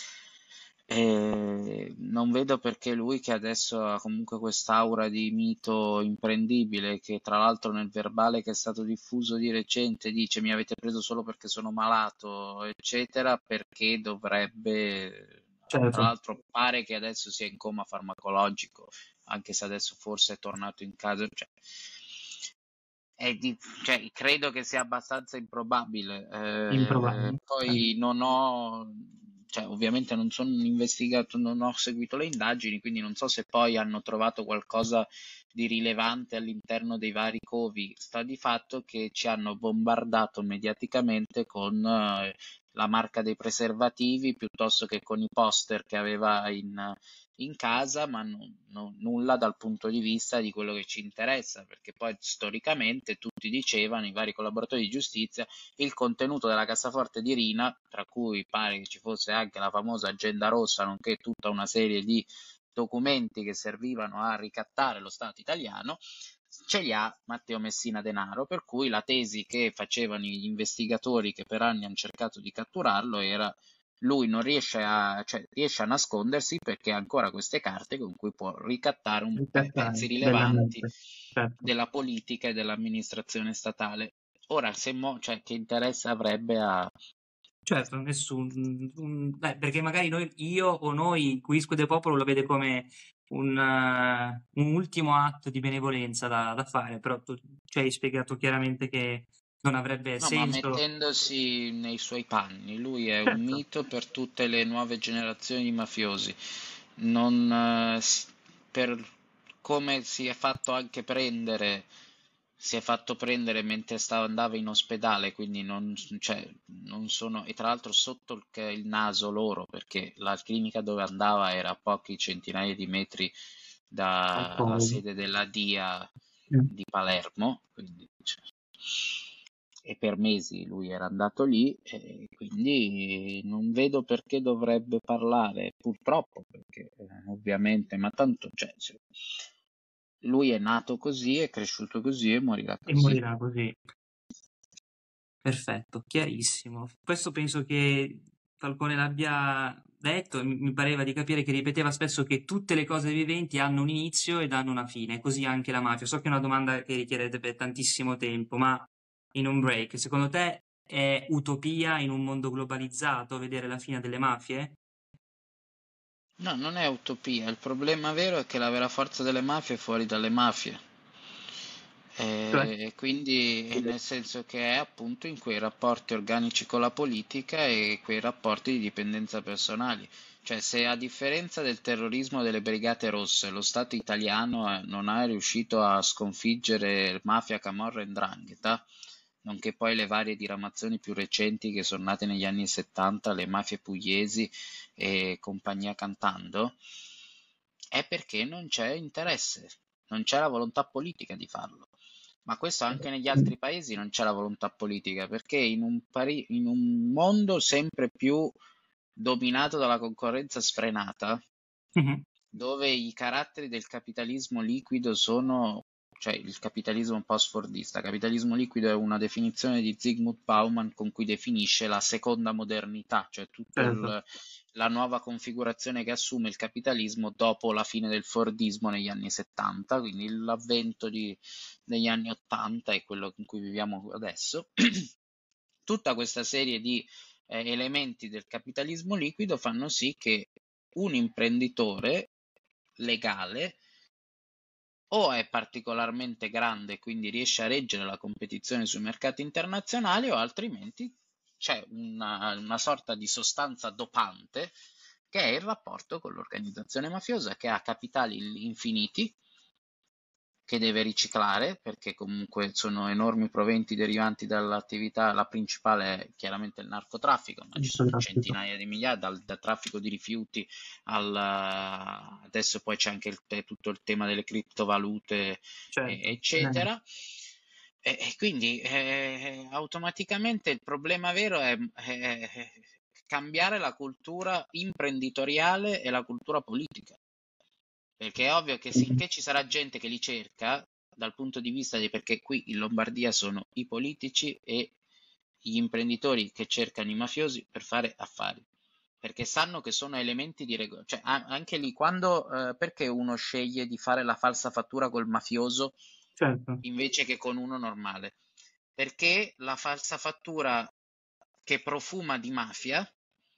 E non vedo perché lui, che adesso ha comunque quest'aura di mito imprendibile, che tra l'altro nel verbale che è stato diffuso di recente dice mi avete preso solo perché sono malato, eccetera, perché dovrebbe, tra Certo. l'altro pare che adesso sia in coma farmacologico, anche se adesso forse è tornato in casa, cioè, è di- cioè, credo che sia abbastanza improbabile. Eh, Improbabile. Eh, poi non ho, cioè, ovviamente non sono un investigato, non ho seguito le indagini, quindi non so se poi hanno trovato qualcosa di rilevante all'interno dei vari covi. Sta di fatto che ci hanno bombardato mediaticamente con eh, la marca dei preservativi piuttosto che con i poster che aveva in in casa, ma nu- nu- nulla dal punto di vista di quello che ci interessa, perché poi storicamente tutti dicevano, i vari collaboratori di giustizia, il contenuto della cassaforte di Rina, tra cui pare che ci fosse anche la famosa agenda rossa, nonché tutta una serie di documenti che servivano a ricattare lo Stato italiano, ce li ha Matteo Messina Denaro, per cui la tesi che facevano gli investigatori che per anni hanno cercato di catturarlo era lui non riesce a, cioè, riesce a nascondersi perché ha ancora queste carte con cui può ricattare un pe- pezzi ricattare, rilevanti bellamente. Certo. della politica e dell'amministrazione statale. Ora, se mo, cioè, che interesse avrebbe a... Certo, nessun, un- eh, perché magari noi, io o noi, Quisque de Popolo lo vede come un, eh, un ultimo atto di benevolenza da, da fare, però tu ci hai spiegato chiaramente che Non avrebbe No, ma senso. mettendosi nei suoi panni, lui è un Certo, mito per tutte le nuove generazioni di mafiosi. Non, eh, s- per come si è fatto anche prendere, si è fatto prendere mentre stava, andava in ospedale, quindi non, cioè, non sono, e tra l'altro sotto il, il naso loro, perché la clinica dove andava era a pochi centinaia di metri dalla d'accordo. sede della D I A Mm. di Palermo, quindi, cioè, e per mesi lui era andato lì, e quindi non vedo perché dovrebbe parlare, purtroppo, perché eh, ovviamente, ma tanto, cioè, se- lui è nato così, è cresciuto così e morirà E così. morirà così. Perfetto, chiarissimo. Questo penso che Falcone l'abbia detto, mi mi pareva di capire che ripeteva spesso che tutte le cose viventi hanno un inizio ed hanno una fine, così anche la mafia. So che è una domanda che richiederebbe tantissimo tempo, ma in un break, secondo te è utopia in un mondo globalizzato vedere la fine delle mafie? No, non è utopia, il problema vero è che la vera forza delle mafie è fuori dalle mafie. Cioè? E quindi, eh, nel senso che è appunto in quei rapporti organici con la politica e quei rapporti di dipendenza personali. Cioè, se a differenza del terrorismo delle Brigate Rosse, lo Stato italiano eh, non è riuscito a sconfiggere mafia, camorra e 'ndrangheta, nonché poi le varie diramazioni più recenti che sono nate negli anni settanta, le mafie pugliesi e compagnia cantando, è perché non c'è interesse, non c'è la volontà politica di farlo. Ma questo anche negli altri paesi non c'è la volontà politica, perché in un, pari- in un mondo sempre più dominato dalla concorrenza sfrenata, Mhm. dove i caratteri del capitalismo liquido sono, cioè il capitalismo post-fordista. Capitalismo liquido è una definizione di Zygmunt Bauman con cui definisce la seconda modernità, cioè tutta Certo. la nuova configurazione che assume il capitalismo dopo la fine del Fordismo negli anni settanta, quindi l'avvento di- degli anni ottanta è quello in cui viviamo adesso. Tutta questa serie di eh, elementi del capitalismo liquido fanno sì che un imprenditore legale o è particolarmente grande, quindi riesce a reggere la competizione sui mercati internazionali, o altrimenti c'è una, una sorta di sostanza dopante che è il rapporto con l'organizzazione mafiosa che ha capitali infiniti che deve riciclare perché comunque sono enormi proventi derivanti dall'attività, la principale è chiaramente il narcotraffico, ma ci sono Fantastico. centinaia di migliaia, dal, dal traffico di rifiuti al, adesso poi c'è anche il, tutto il tema delle criptovalute, eh, Certo. Eh. eccetera. E, e quindi eh, automaticamente il problema vero è, è è cambiare la cultura imprenditoriale e la cultura politica. Perché è ovvio che finché ci sarà gente che li cerca, dal punto di vista di perché qui in Lombardia sono i politici e gli imprenditori che cercano i mafiosi per fare affari, perché sanno che sono elementi di regola. Cioè, a- anche lì, quando, eh, perché uno sceglie di fare la falsa fattura col mafioso Certo. invece che con uno normale? Perché la falsa fattura che profuma di mafia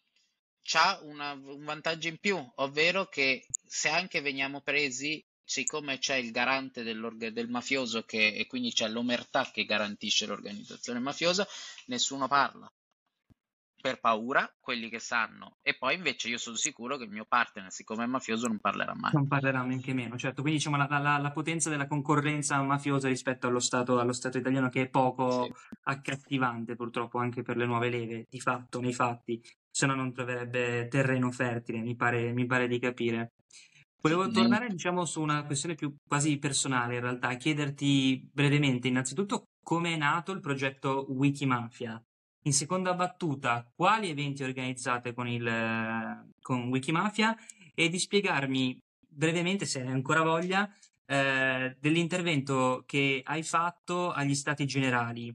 c'ha una- un vantaggio in più, ovvero che se anche veniamo presi, siccome c'è il garante dell'orga- del mafioso che, e quindi c'è l'omertà che garantisce l'organizzazione mafiosa, nessuno parla. Per paura, quelli che sanno. E poi invece io sono sicuro che il mio partner, siccome è mafioso, non parlerà mai. Non parlerà men che meno, certo. Quindi diciamo la, la- la potenza della concorrenza mafiosa rispetto allo Stato, allo Stato italiano che è poco Sì, accattivante purtroppo anche per le nuove leve, di fatto, nei fatti, se no non troverebbe terreno fertile, mi pare, mi pare di capire. Volevo né- tornare, diciamo, su una questione più quasi personale in realtà, chiederti brevemente innanzitutto come è nato il progetto Wikimafia. In seconda battuta, quali eventi organizzate con il, eh, con Wikimafia e di spiegarmi brevemente, se hai ancora voglia, eh, dell'intervento che hai fatto agli Stati Generali,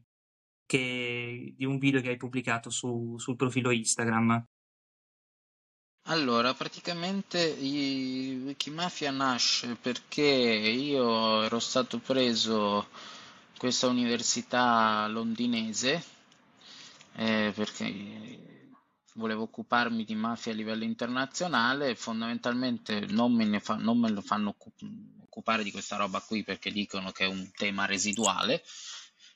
che- di un video che hai pubblicato su- sul profilo Instagram. Allora, praticamente i Wikimafia nasce perché io ero stato preso in questa università londinese eh, perché volevo occuparmi di mafia a livello internazionale e fondamentalmente non me ne fa- non me lo fanno occu- occupare di questa roba qui perché dicono che è un tema residuale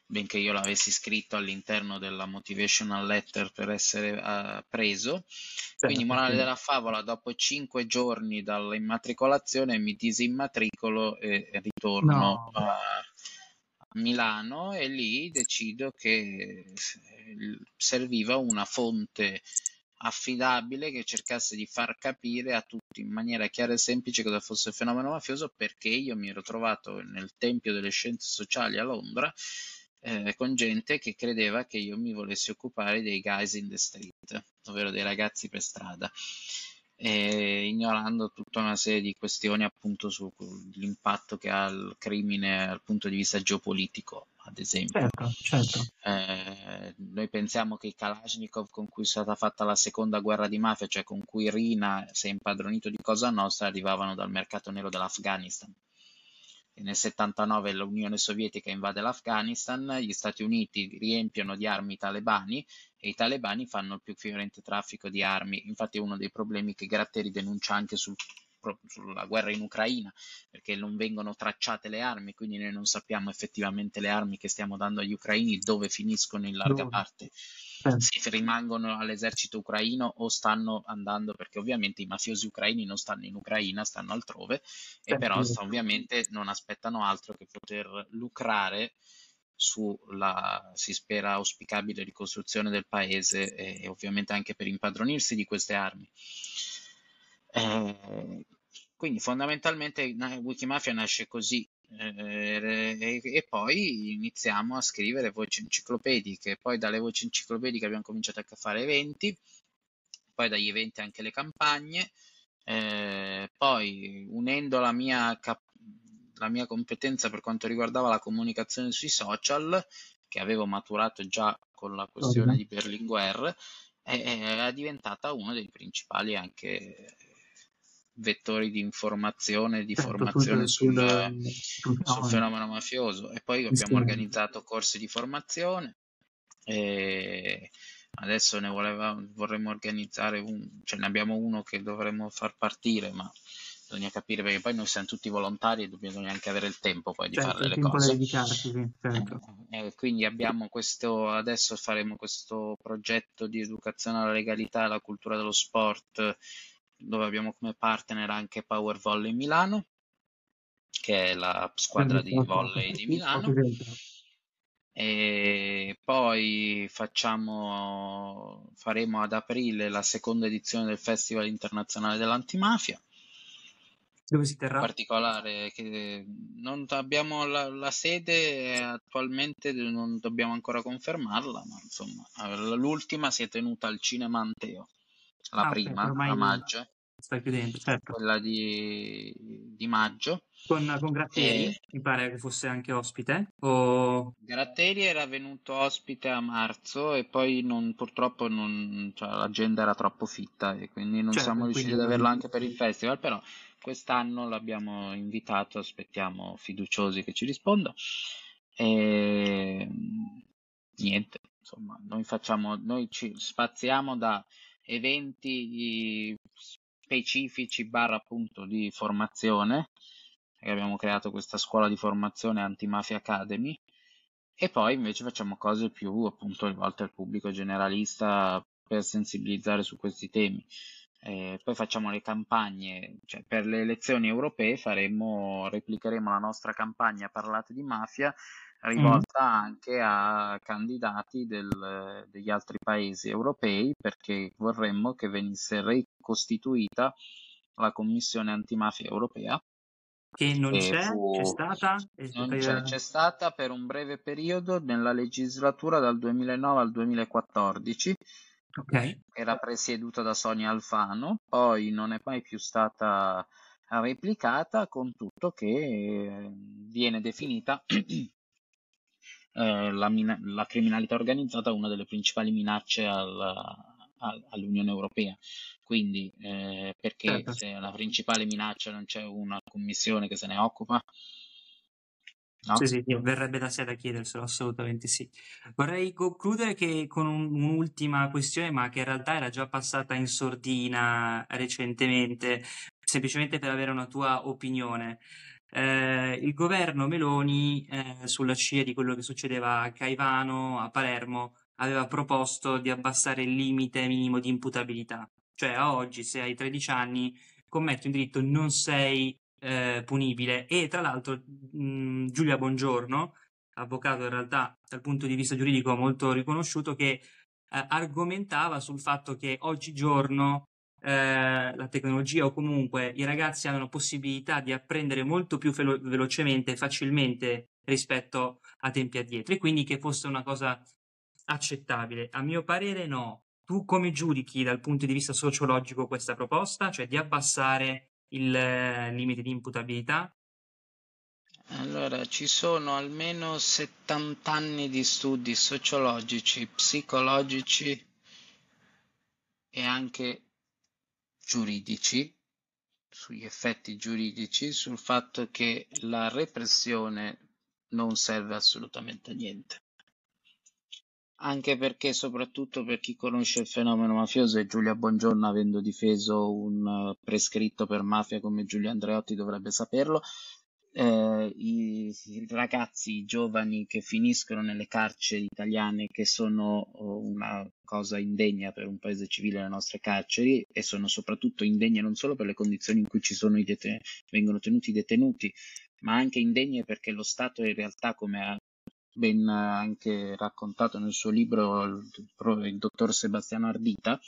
benché io l'avessi scritto all'interno della motivational letter per essere uh, preso. Quindi, Certo, morale sì. della favola, dopo cinque giorni dall'immatricolazione mi disimmatricolo e ritorno No, a Milano e lì decido che serviva una fonte affidabile che cercasse di far capire a tutti in maniera chiara e semplice cosa fosse il fenomeno mafioso, perché io mi ero trovato nel Tempio delle Scienze Sociali a Londra eh, con gente che credeva che io mi volessi occupare dei guys in the street, ovvero dei ragazzi per strada, e ignorando tutta una serie di questioni appunto sull'impatto che ha il crimine dal punto di vista geopolitico, ad esempio. certo, certo. Eh, noi pensiamo che i Kalashnikov con cui è stata fatta la seconda guerra di mafia, cioè con cui Rina si è impadronito di Cosa Nostra, arrivavano dal mercato nero dell'Afghanistan. E nel settantanove l'Unione Sovietica invade l'Afghanistan, gli Stati Uniti riempiono di armi i talebani e i talebani fanno il più fiorente traffico di armi. Infatti è uno dei problemi che Gratteri denuncia anche sul, sulla guerra in Ucraina, perché non vengono tracciate le armi, quindi noi non sappiamo effettivamente le armi che stiamo dando agli ucraini dove finiscono in larga Dove? parte, Certo, se rimangono all'esercito ucraino o stanno andando, perché ovviamente i mafiosi ucraini non stanno in Ucraina, stanno altrove, e però certo. sta- ovviamente non aspettano altro che poter lucrare sulla, si spera, auspicabile ricostruzione del paese e, e ovviamente anche per impadronirsi di queste armi. Eh, quindi fondamentalmente na- Wikimafia nasce così, eh, e, e poi iniziamo a scrivere voci enciclopediche, poi dalle voci enciclopediche abbiamo cominciato a fare eventi, poi dagli eventi anche le campagne, eh, poi unendo la mia, cap- la mia competenza per quanto riguardava la comunicazione sui social, che avevo maturato già con la questione Storica. di Berlinguer, è, è diventata uno dei principali anche vettori di informazione e di Certo, sul, formazione sul, sul, sul sul fenomeno. fenomeno mafioso. E poi abbiamo Insieme. organizzato corsi di formazione e adesso ne voleva, vorremmo organizzare un, cioè ne abbiamo uno che dovremmo far partire, ma bisogna capire perché poi noi siamo tutti volontari e bisogna anche avere il tempo poi di Certo, fare il le tempo da cose. dedicarsi, sì, certo. Eh, eh, quindi abbiamo questo, adesso faremo questo progetto di educazione alla legalità e alla cultura dello sport, dove abbiamo come partner anche Power Volley Milano, che è la Quindi, squadra di ok, volley di sì, ho Milano. presente. E poi facciamo, faremo ad aprile la seconda edizione del Festival Internazionale dell'Antimafia. Dove si In terrà? particolare che non abbiamo la, la sede attualmente, non dobbiamo ancora confermarla, ma insomma, eh, l'ultima si è tenuta al Cinema Anteo, la Ah, ok, prima a ormai maggio, sta chiudendo, certo. quella di, di maggio. Con, con Gratteri? E Mi pare che fosse anche ospite. O... Gratteri era venuto ospite a marzo e poi non- purtroppo non, cioè, l'agenda era troppo fitta e quindi non Certo, siamo e riusciti quindi ad averlo non... anche per il festival, però quest'anno l'abbiamo invitato, aspettiamo fiduciosi che ci risponda. E niente, insomma, noi facciamo, noi ci spaziamo da eventi specifici barra appunto di formazione, che abbiamo creato questa scuola di formazione Antimafia Academy, e poi invece facciamo cose più appunto rivolte al pubblico generalista per sensibilizzare su questi temi. Eh, poi facciamo le campagne, cioè per le elezioni europee faremo, replicheremo la nostra campagna Parlate di mafia, Mm. rivolta anche a candidati del- degli altri paesi europei, perché vorremmo che venisse ricostituita la Commissione antimafia europea, Che non che c'è, c'è fu, stata? È stata... non c'è, c'è stata per un breve periodo nella legislatura dal duemilanove al duemilaquattordici, Ok, era presieduta da Sonia Alfano, poi non è mai più stata replicata, con tutto che eh, viene definita eh, la, mina- la criminalità organizzata una delle principali minacce al- al- all'Unione Europea. Quindi, eh, perché certo. se la principale minaccia non c'è una commissione che se ne occupa, Sì, no? sì, sì, verrebbe da sé da chiederselo, assolutamente sì. Vorrei concludere che con un- un'ultima questione, ma che in realtà era già passata in sordina recentemente, semplicemente per avere una tua opinione. eh, il governo Meloni, eh, sulla scia di quello che succedeva a Caivano, a Palermo, aveva proposto di abbassare il limite minimo di imputabilità. Cioè, a oggi, se hai tredici anni, commetti un delitto, non sei eh, punibile. E tra l'altro, mh, Giulia Bongiorno, avvocato in realtà dal punto di vista giuridico molto riconosciuto, che eh, argomentava sul fatto che oggigiorno eh, la tecnologia o comunque i ragazzi hanno possibilità di apprendere molto più velo- velocemente e facilmente rispetto a tempi addietro, e quindi che fosse una cosa accettabile. A mio parere no. Tu come giudichi dal punto di vista sociologico questa proposta, cioè di abbassare il eh, limite di imputabilità? Allora, ci sono almeno settanta anni di studi sociologici, psicologici e anche giuridici, sugli effetti giuridici, sul fatto che la repressione non serve assolutamente a niente. Anche perché, soprattutto per chi conosce il fenomeno mafioso, e Giulia Bongiorno, avendo difeso un eh, prescritto per mafia come Giulio Andreotti, dovrebbe saperlo, eh, i, i ragazzi, i giovani che finiscono nelle carceri italiane, che sono oh, una cosa indegna per un paese civile, le nostre carceri, e sono soprattutto indegne non solo per le condizioni in cui ci sono i deten- vengono tenuti i detenuti, ma anche indegne perché lo Stato in realtà, come ha ben anche raccontato nel suo libro il, il dottor Sebastiano Ardita,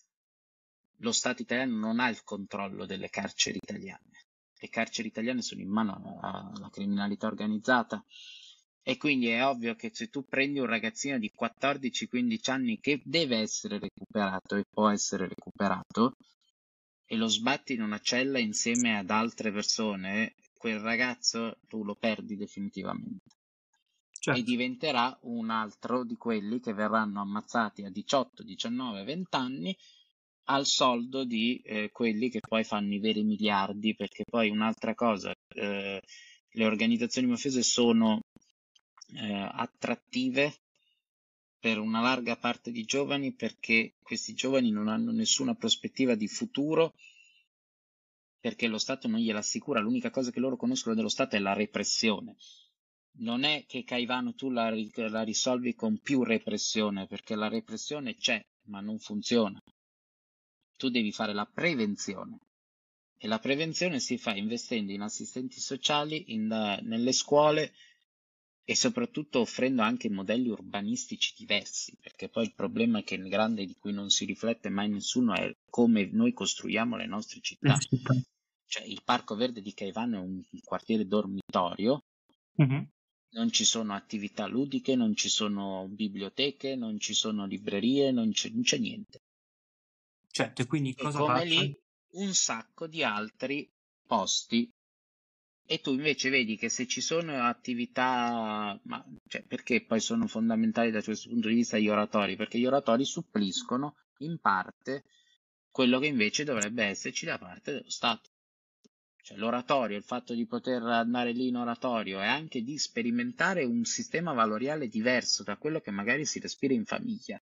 lo Stato italiano non ha il controllo delle carceri italiane. Le carceri italiane sono in mano alla criminalità organizzata e quindi è ovvio che se tu prendi un ragazzino di quattordici quindici anni che deve essere recuperato e può essere recuperato e lo sbatti in una cella insieme ad altre persone, quel ragazzo tu lo perdi definitivamente e Certo. diventerà un altro di quelli che verranno ammazzati a diciotto, diciannove, venti anni al soldo di eh, quelli che poi fanno i veri miliardi, perché poi un'altra cosa, eh, le organizzazioni mafiose sono eh, attrattive per una larga parte di giovani perché questi giovani non hanno nessuna prospettiva di futuro perché lo Stato non gliela assicura, l'unica cosa che loro conoscono dello Stato è la repressione. Non è che Caivano tu la, ri- la risolvi con più repressione, perché la repressione c'è, ma non funziona. Tu devi fare la prevenzione e la prevenzione si fa investendo in assistenti sociali, in, da- nelle scuole e soprattutto offrendo anche modelli urbanistici diversi, perché poi il problema è che il grande di cui non si riflette mai nessuno è come noi costruiamo le nostre Eh, città. sì. Cioè, il Parco Verde di Caivano è un quartiere dormitorio, Mhm. non ci sono attività ludiche, non ci sono biblioteche, non ci sono librerie, non c'è, non c'è niente. Certo, e quindi E cosa come faccio? lì un sacco di altri posti. E tu invece vedi che se ci sono attività, ma cioè, perché poi sono fondamentali da questo punto di vista gli oratori? Perché gli oratori suppliscono in parte quello che invece dovrebbe esserci da parte dello Stato. Cioè, l'oratorio, il fatto di poter andare lì in oratorio e anche di sperimentare un sistema valoriale diverso da quello che magari si respira in famiglia.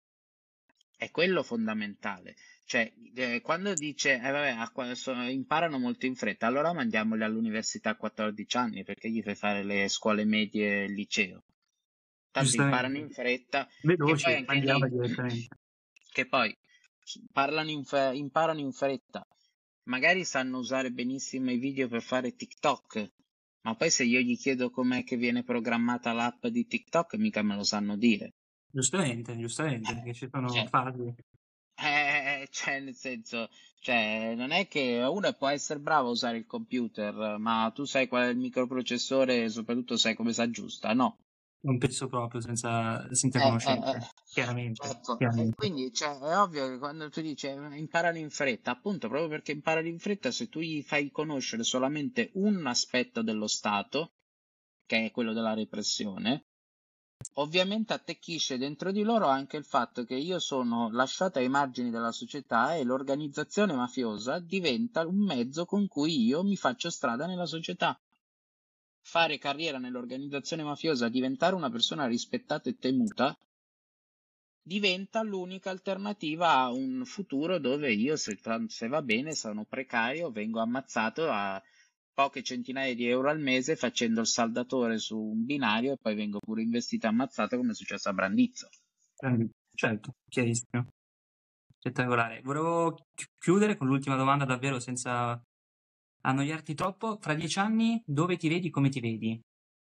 È quello fondamentale. Cioè, eh, quando dice, eh, vabbè, a qua- so- imparano molto in fretta, allora mandiamoli all'università a quattordici anni, perché gli fai fare le scuole medie e il liceo? Tanto imparano Giustamente. in fretta, che poi Veloci, anche andiamo lì, direttamente. che poi parlano in fre- imparano in fretta, magari sanno usare benissimo i video per fare TikTok, ma poi se io gli chiedo com'è che viene programmata l'app di TikTok, mica me lo sanno dire. Giustamente, giustamente, Eh, perché ci sono cioè, fasi. eh, cioè, nel senso, cioè, non è che uno può essere bravo a usare il computer, ma tu sai qual è il microprocessore e soprattutto sai come si aggiusta, no? Non penso proprio senza, senza Eh, eh, eh, conoscenze, chiaramente, ecco, e chiaramente. quindi cioè, è ovvio che quando tu dici eh, imparano in fretta, appunto, proprio perché imparano in fretta, se tu gli fai conoscere solamente un aspetto dello Stato, che è quello della repressione, ovviamente attecchisce dentro di loro anche il fatto che io sono lasciato ai margini della società e l'organizzazione mafiosa diventa un mezzo con cui io mi faccio strada nella società. Fare carriera nell'organizzazione mafiosa, diventare una persona rispettata e temuta, diventa l'unica alternativa a un futuro dove io, se, tra- se va bene, sono precario, vengo ammazzato a- poche centinaia di euro al mese facendo il saldatore su un binario e poi vengo pure investito e ammazzato come è successo a Brandizzo. Prendi- Certo, chiarissimo. Spettacolare. Volevo chi- chiudere con l'ultima domanda, davvero senza annoiarti troppo. Fra dieci anni, dove ti vedi, come ti vedi?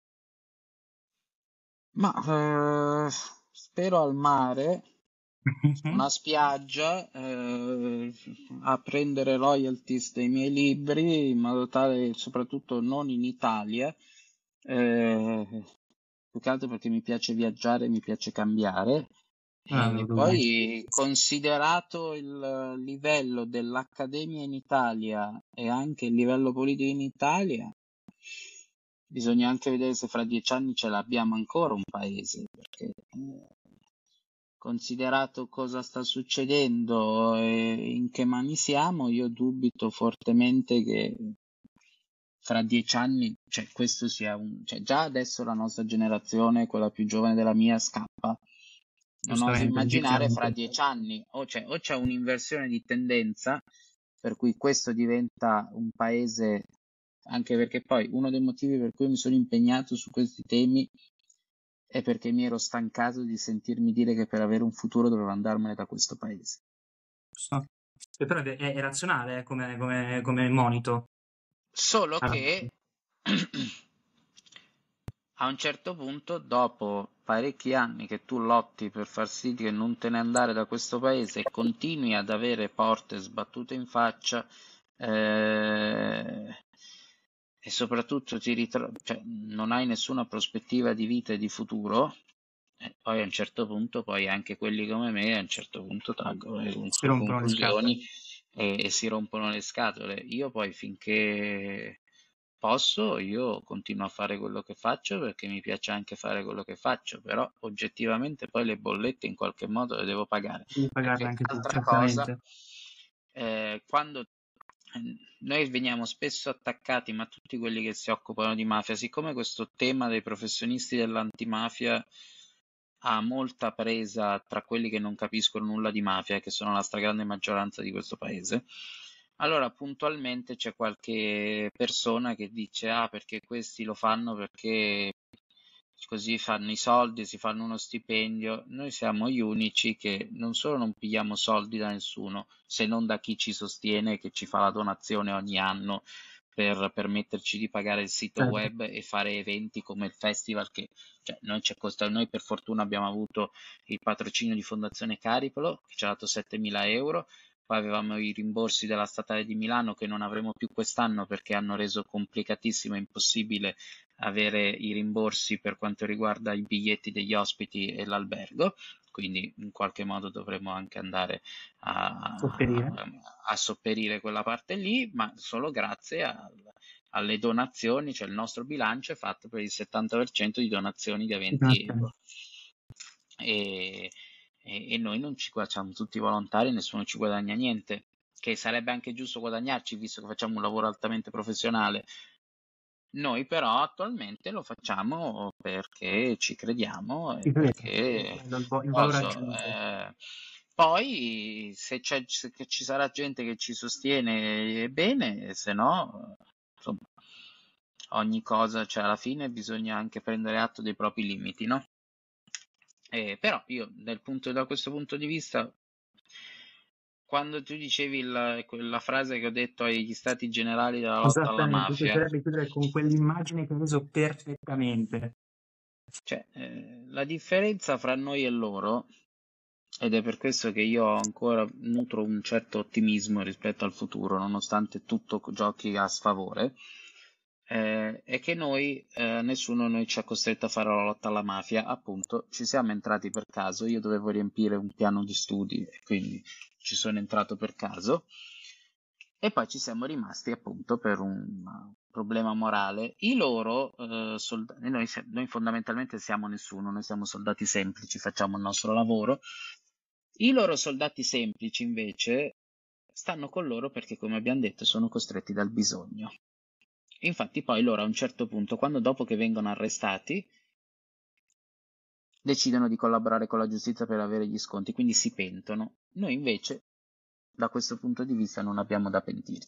Ma eh, spero al mare, su una spiaggia, eh, a prendere royalties dei miei libri, in modo tale, soprattutto non in Italia, eh, più che altro perché mi piace viaggiare, mi piace cambiare. Ah, lo E dovrai. poi, considerato il livello dell'accademia in Italia e anche il livello politico in Italia, bisogna anche vedere se fra dieci anni ce l'abbiamo ancora un paese, perché eh, considerato cosa sta succedendo e in che mani siamo, io dubito fortemente che fra dieci anni, cioè, questo sia un, cioè, già adesso la nostra generazione, quella più giovane della mia, scappa. Non oso Giustamente, immaginare fra giustamente. dieci anni, o c'è, o c'è un'inversione di tendenza, per cui questo diventa un paese, anche perché poi uno dei motivi per cui mi sono impegnato su questi temi è perché mi ero stancato di sentirmi dire che per avere un futuro dovevo andarmene da questo paese. Giusto. E però è, è razionale eh, come, come- come monito. Solo Ah, che a un certo punto, dopo parecchi anni che tu lotti per far sì che non te ne andare da questo paese e continui ad avere porte sbattute in faccia, eh, e soprattutto ti ritro- cioè, non hai nessuna prospettiva di vita e di futuro, e poi a un certo punto, poi anche quelli come me, a un certo punto traggono le si conclu- rompono le scatole. conclusioni e, e si rompono le scatole. Io poi finché posso, io continuo a fare quello che faccio perché mi piace anche fare quello che faccio, però oggettivamente poi le bollette in qualche modo le devo pagare. Devi pagarle Perché anche tu, altra cosa, certamente. eh, quando eh, noi veniamo spesso attaccati, ma tutti quelli che si occupano di mafia, siccome questo tema dei professionisti dell'antimafia ha molta presa tra quelli che non capiscono nulla di mafia, che sono la stragrande maggioranza di questo paese, allora puntualmente c'è qualche persona che dice: ah, perché questi lo fanno perché così fanno i soldi, si fanno uno stipendio. Noi siamo gli unici che non solo non pigliamo soldi da nessuno, se non da chi ci sostiene, che ci fa la donazione ogni anno per permetterci di pagare il sito Certo. web e fare eventi come il festival che, cioè, noi, c'è costa- noi per fortuna abbiamo avuto il patrocinio di Fondazione Caripolo che ci ha dato settemila euro, poi avevamo i rimborsi della Statale di Milano che non avremo più quest'anno perché hanno reso complicatissimo e impossibile avere i rimborsi per quanto riguarda i biglietti degli ospiti e l'albergo, quindi in qualche modo dovremo anche andare a, Sopperire. a sopperire quella parte lì, ma solo grazie a, alle donazioni, cioè il nostro bilancio è fatto per il settanta per cento di donazioni da venti Grazie. euro. E, e, e noi non ci facciamo tutti volontari, nessuno ci guadagna niente, che sarebbe anche giusto guadagnarci visto che facciamo un lavoro altamente professionale. Noi però attualmente lo facciamo perché ci crediamo e Ti credo, perché credo il, vo- il valore coso, aggiunto. eh, poi se c'è, se che ci sarà gente che ci sostiene è bene, se no, insomma, ogni cosa, cioè alla fine bisogna anche prendere atto dei propri limiti, no? Eh, però io dal punto- da questo punto di vista, quando tu dicevi la, quella frase che ho detto agli stati generali della lotta alla Esattamente, mi mafia, piacerebbe chiudere con quell'immagine che hai reso perfettamente. cioè, eh, la differenza fra noi e loro, ed è per questo che io ho ancora nutro un certo ottimismo rispetto al futuro, nonostante tutto giochi a sfavore, eh, è che noi, eh, nessuno noi ci ha costretto a fare la lotta alla mafia, appunto, ci siamo entrati per caso, io dovevo riempire un piano di studi e quindi ci sono entrato per caso. E poi ci siamo rimasti appunto per un uh, problema morale. I loro eh, soldati, noi, se- noi fondamentalmente siamo nessuno, noi siamo soldati semplici, facciamo il nostro lavoro. I loro soldati semplici invece stanno con loro perché, come abbiamo detto, sono costretti dal bisogno. Infatti poi loro a un certo punto, quando dopo che vengono arrestati, decidono di collaborare con la giustizia per avere gli sconti, quindi si pentono. Noi invece, da questo punto di vista, non abbiamo da pentirci.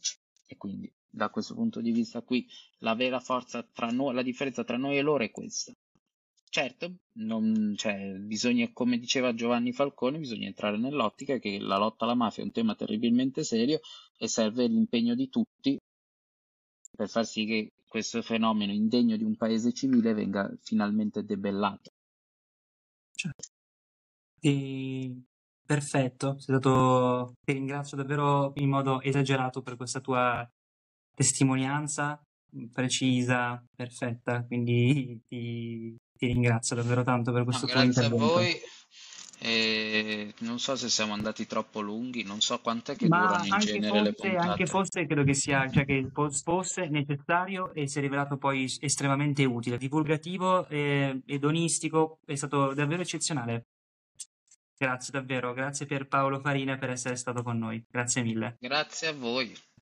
E quindi da questo punto di vista qui la vera forza tra noi, la differenza tra noi e loro è questa. Certo, non, cioè, bisogna, come diceva Giovanni Falcone, bisogna entrare nell'ottica che la lotta alla mafia è un tema terribilmente serio e serve l'impegno di tutti per far sì che questo fenomeno indegno di un paese civile venga finalmente debellato. Certo. E... Perfetto, sei stato... ti ringrazio davvero in modo esagerato per questa tua testimonianza precisa, perfetta, quindi ti, ti ringrazio davvero tanto per No, questo tuo grazie a intervento. voi. E non so se siamo andati troppo lunghi, non so quant'è che Ma durano in anche genere le fosse, anche puntate. fosse, credo che sia, cioè che fos- fosse necessario e si è rivelato poi s- estremamente utile, divulgativo e edonistico, è stato davvero eccezionale. Grazie davvero, grazie per Paolo Farina per essere stato con noi, grazie mille. Grazie a voi.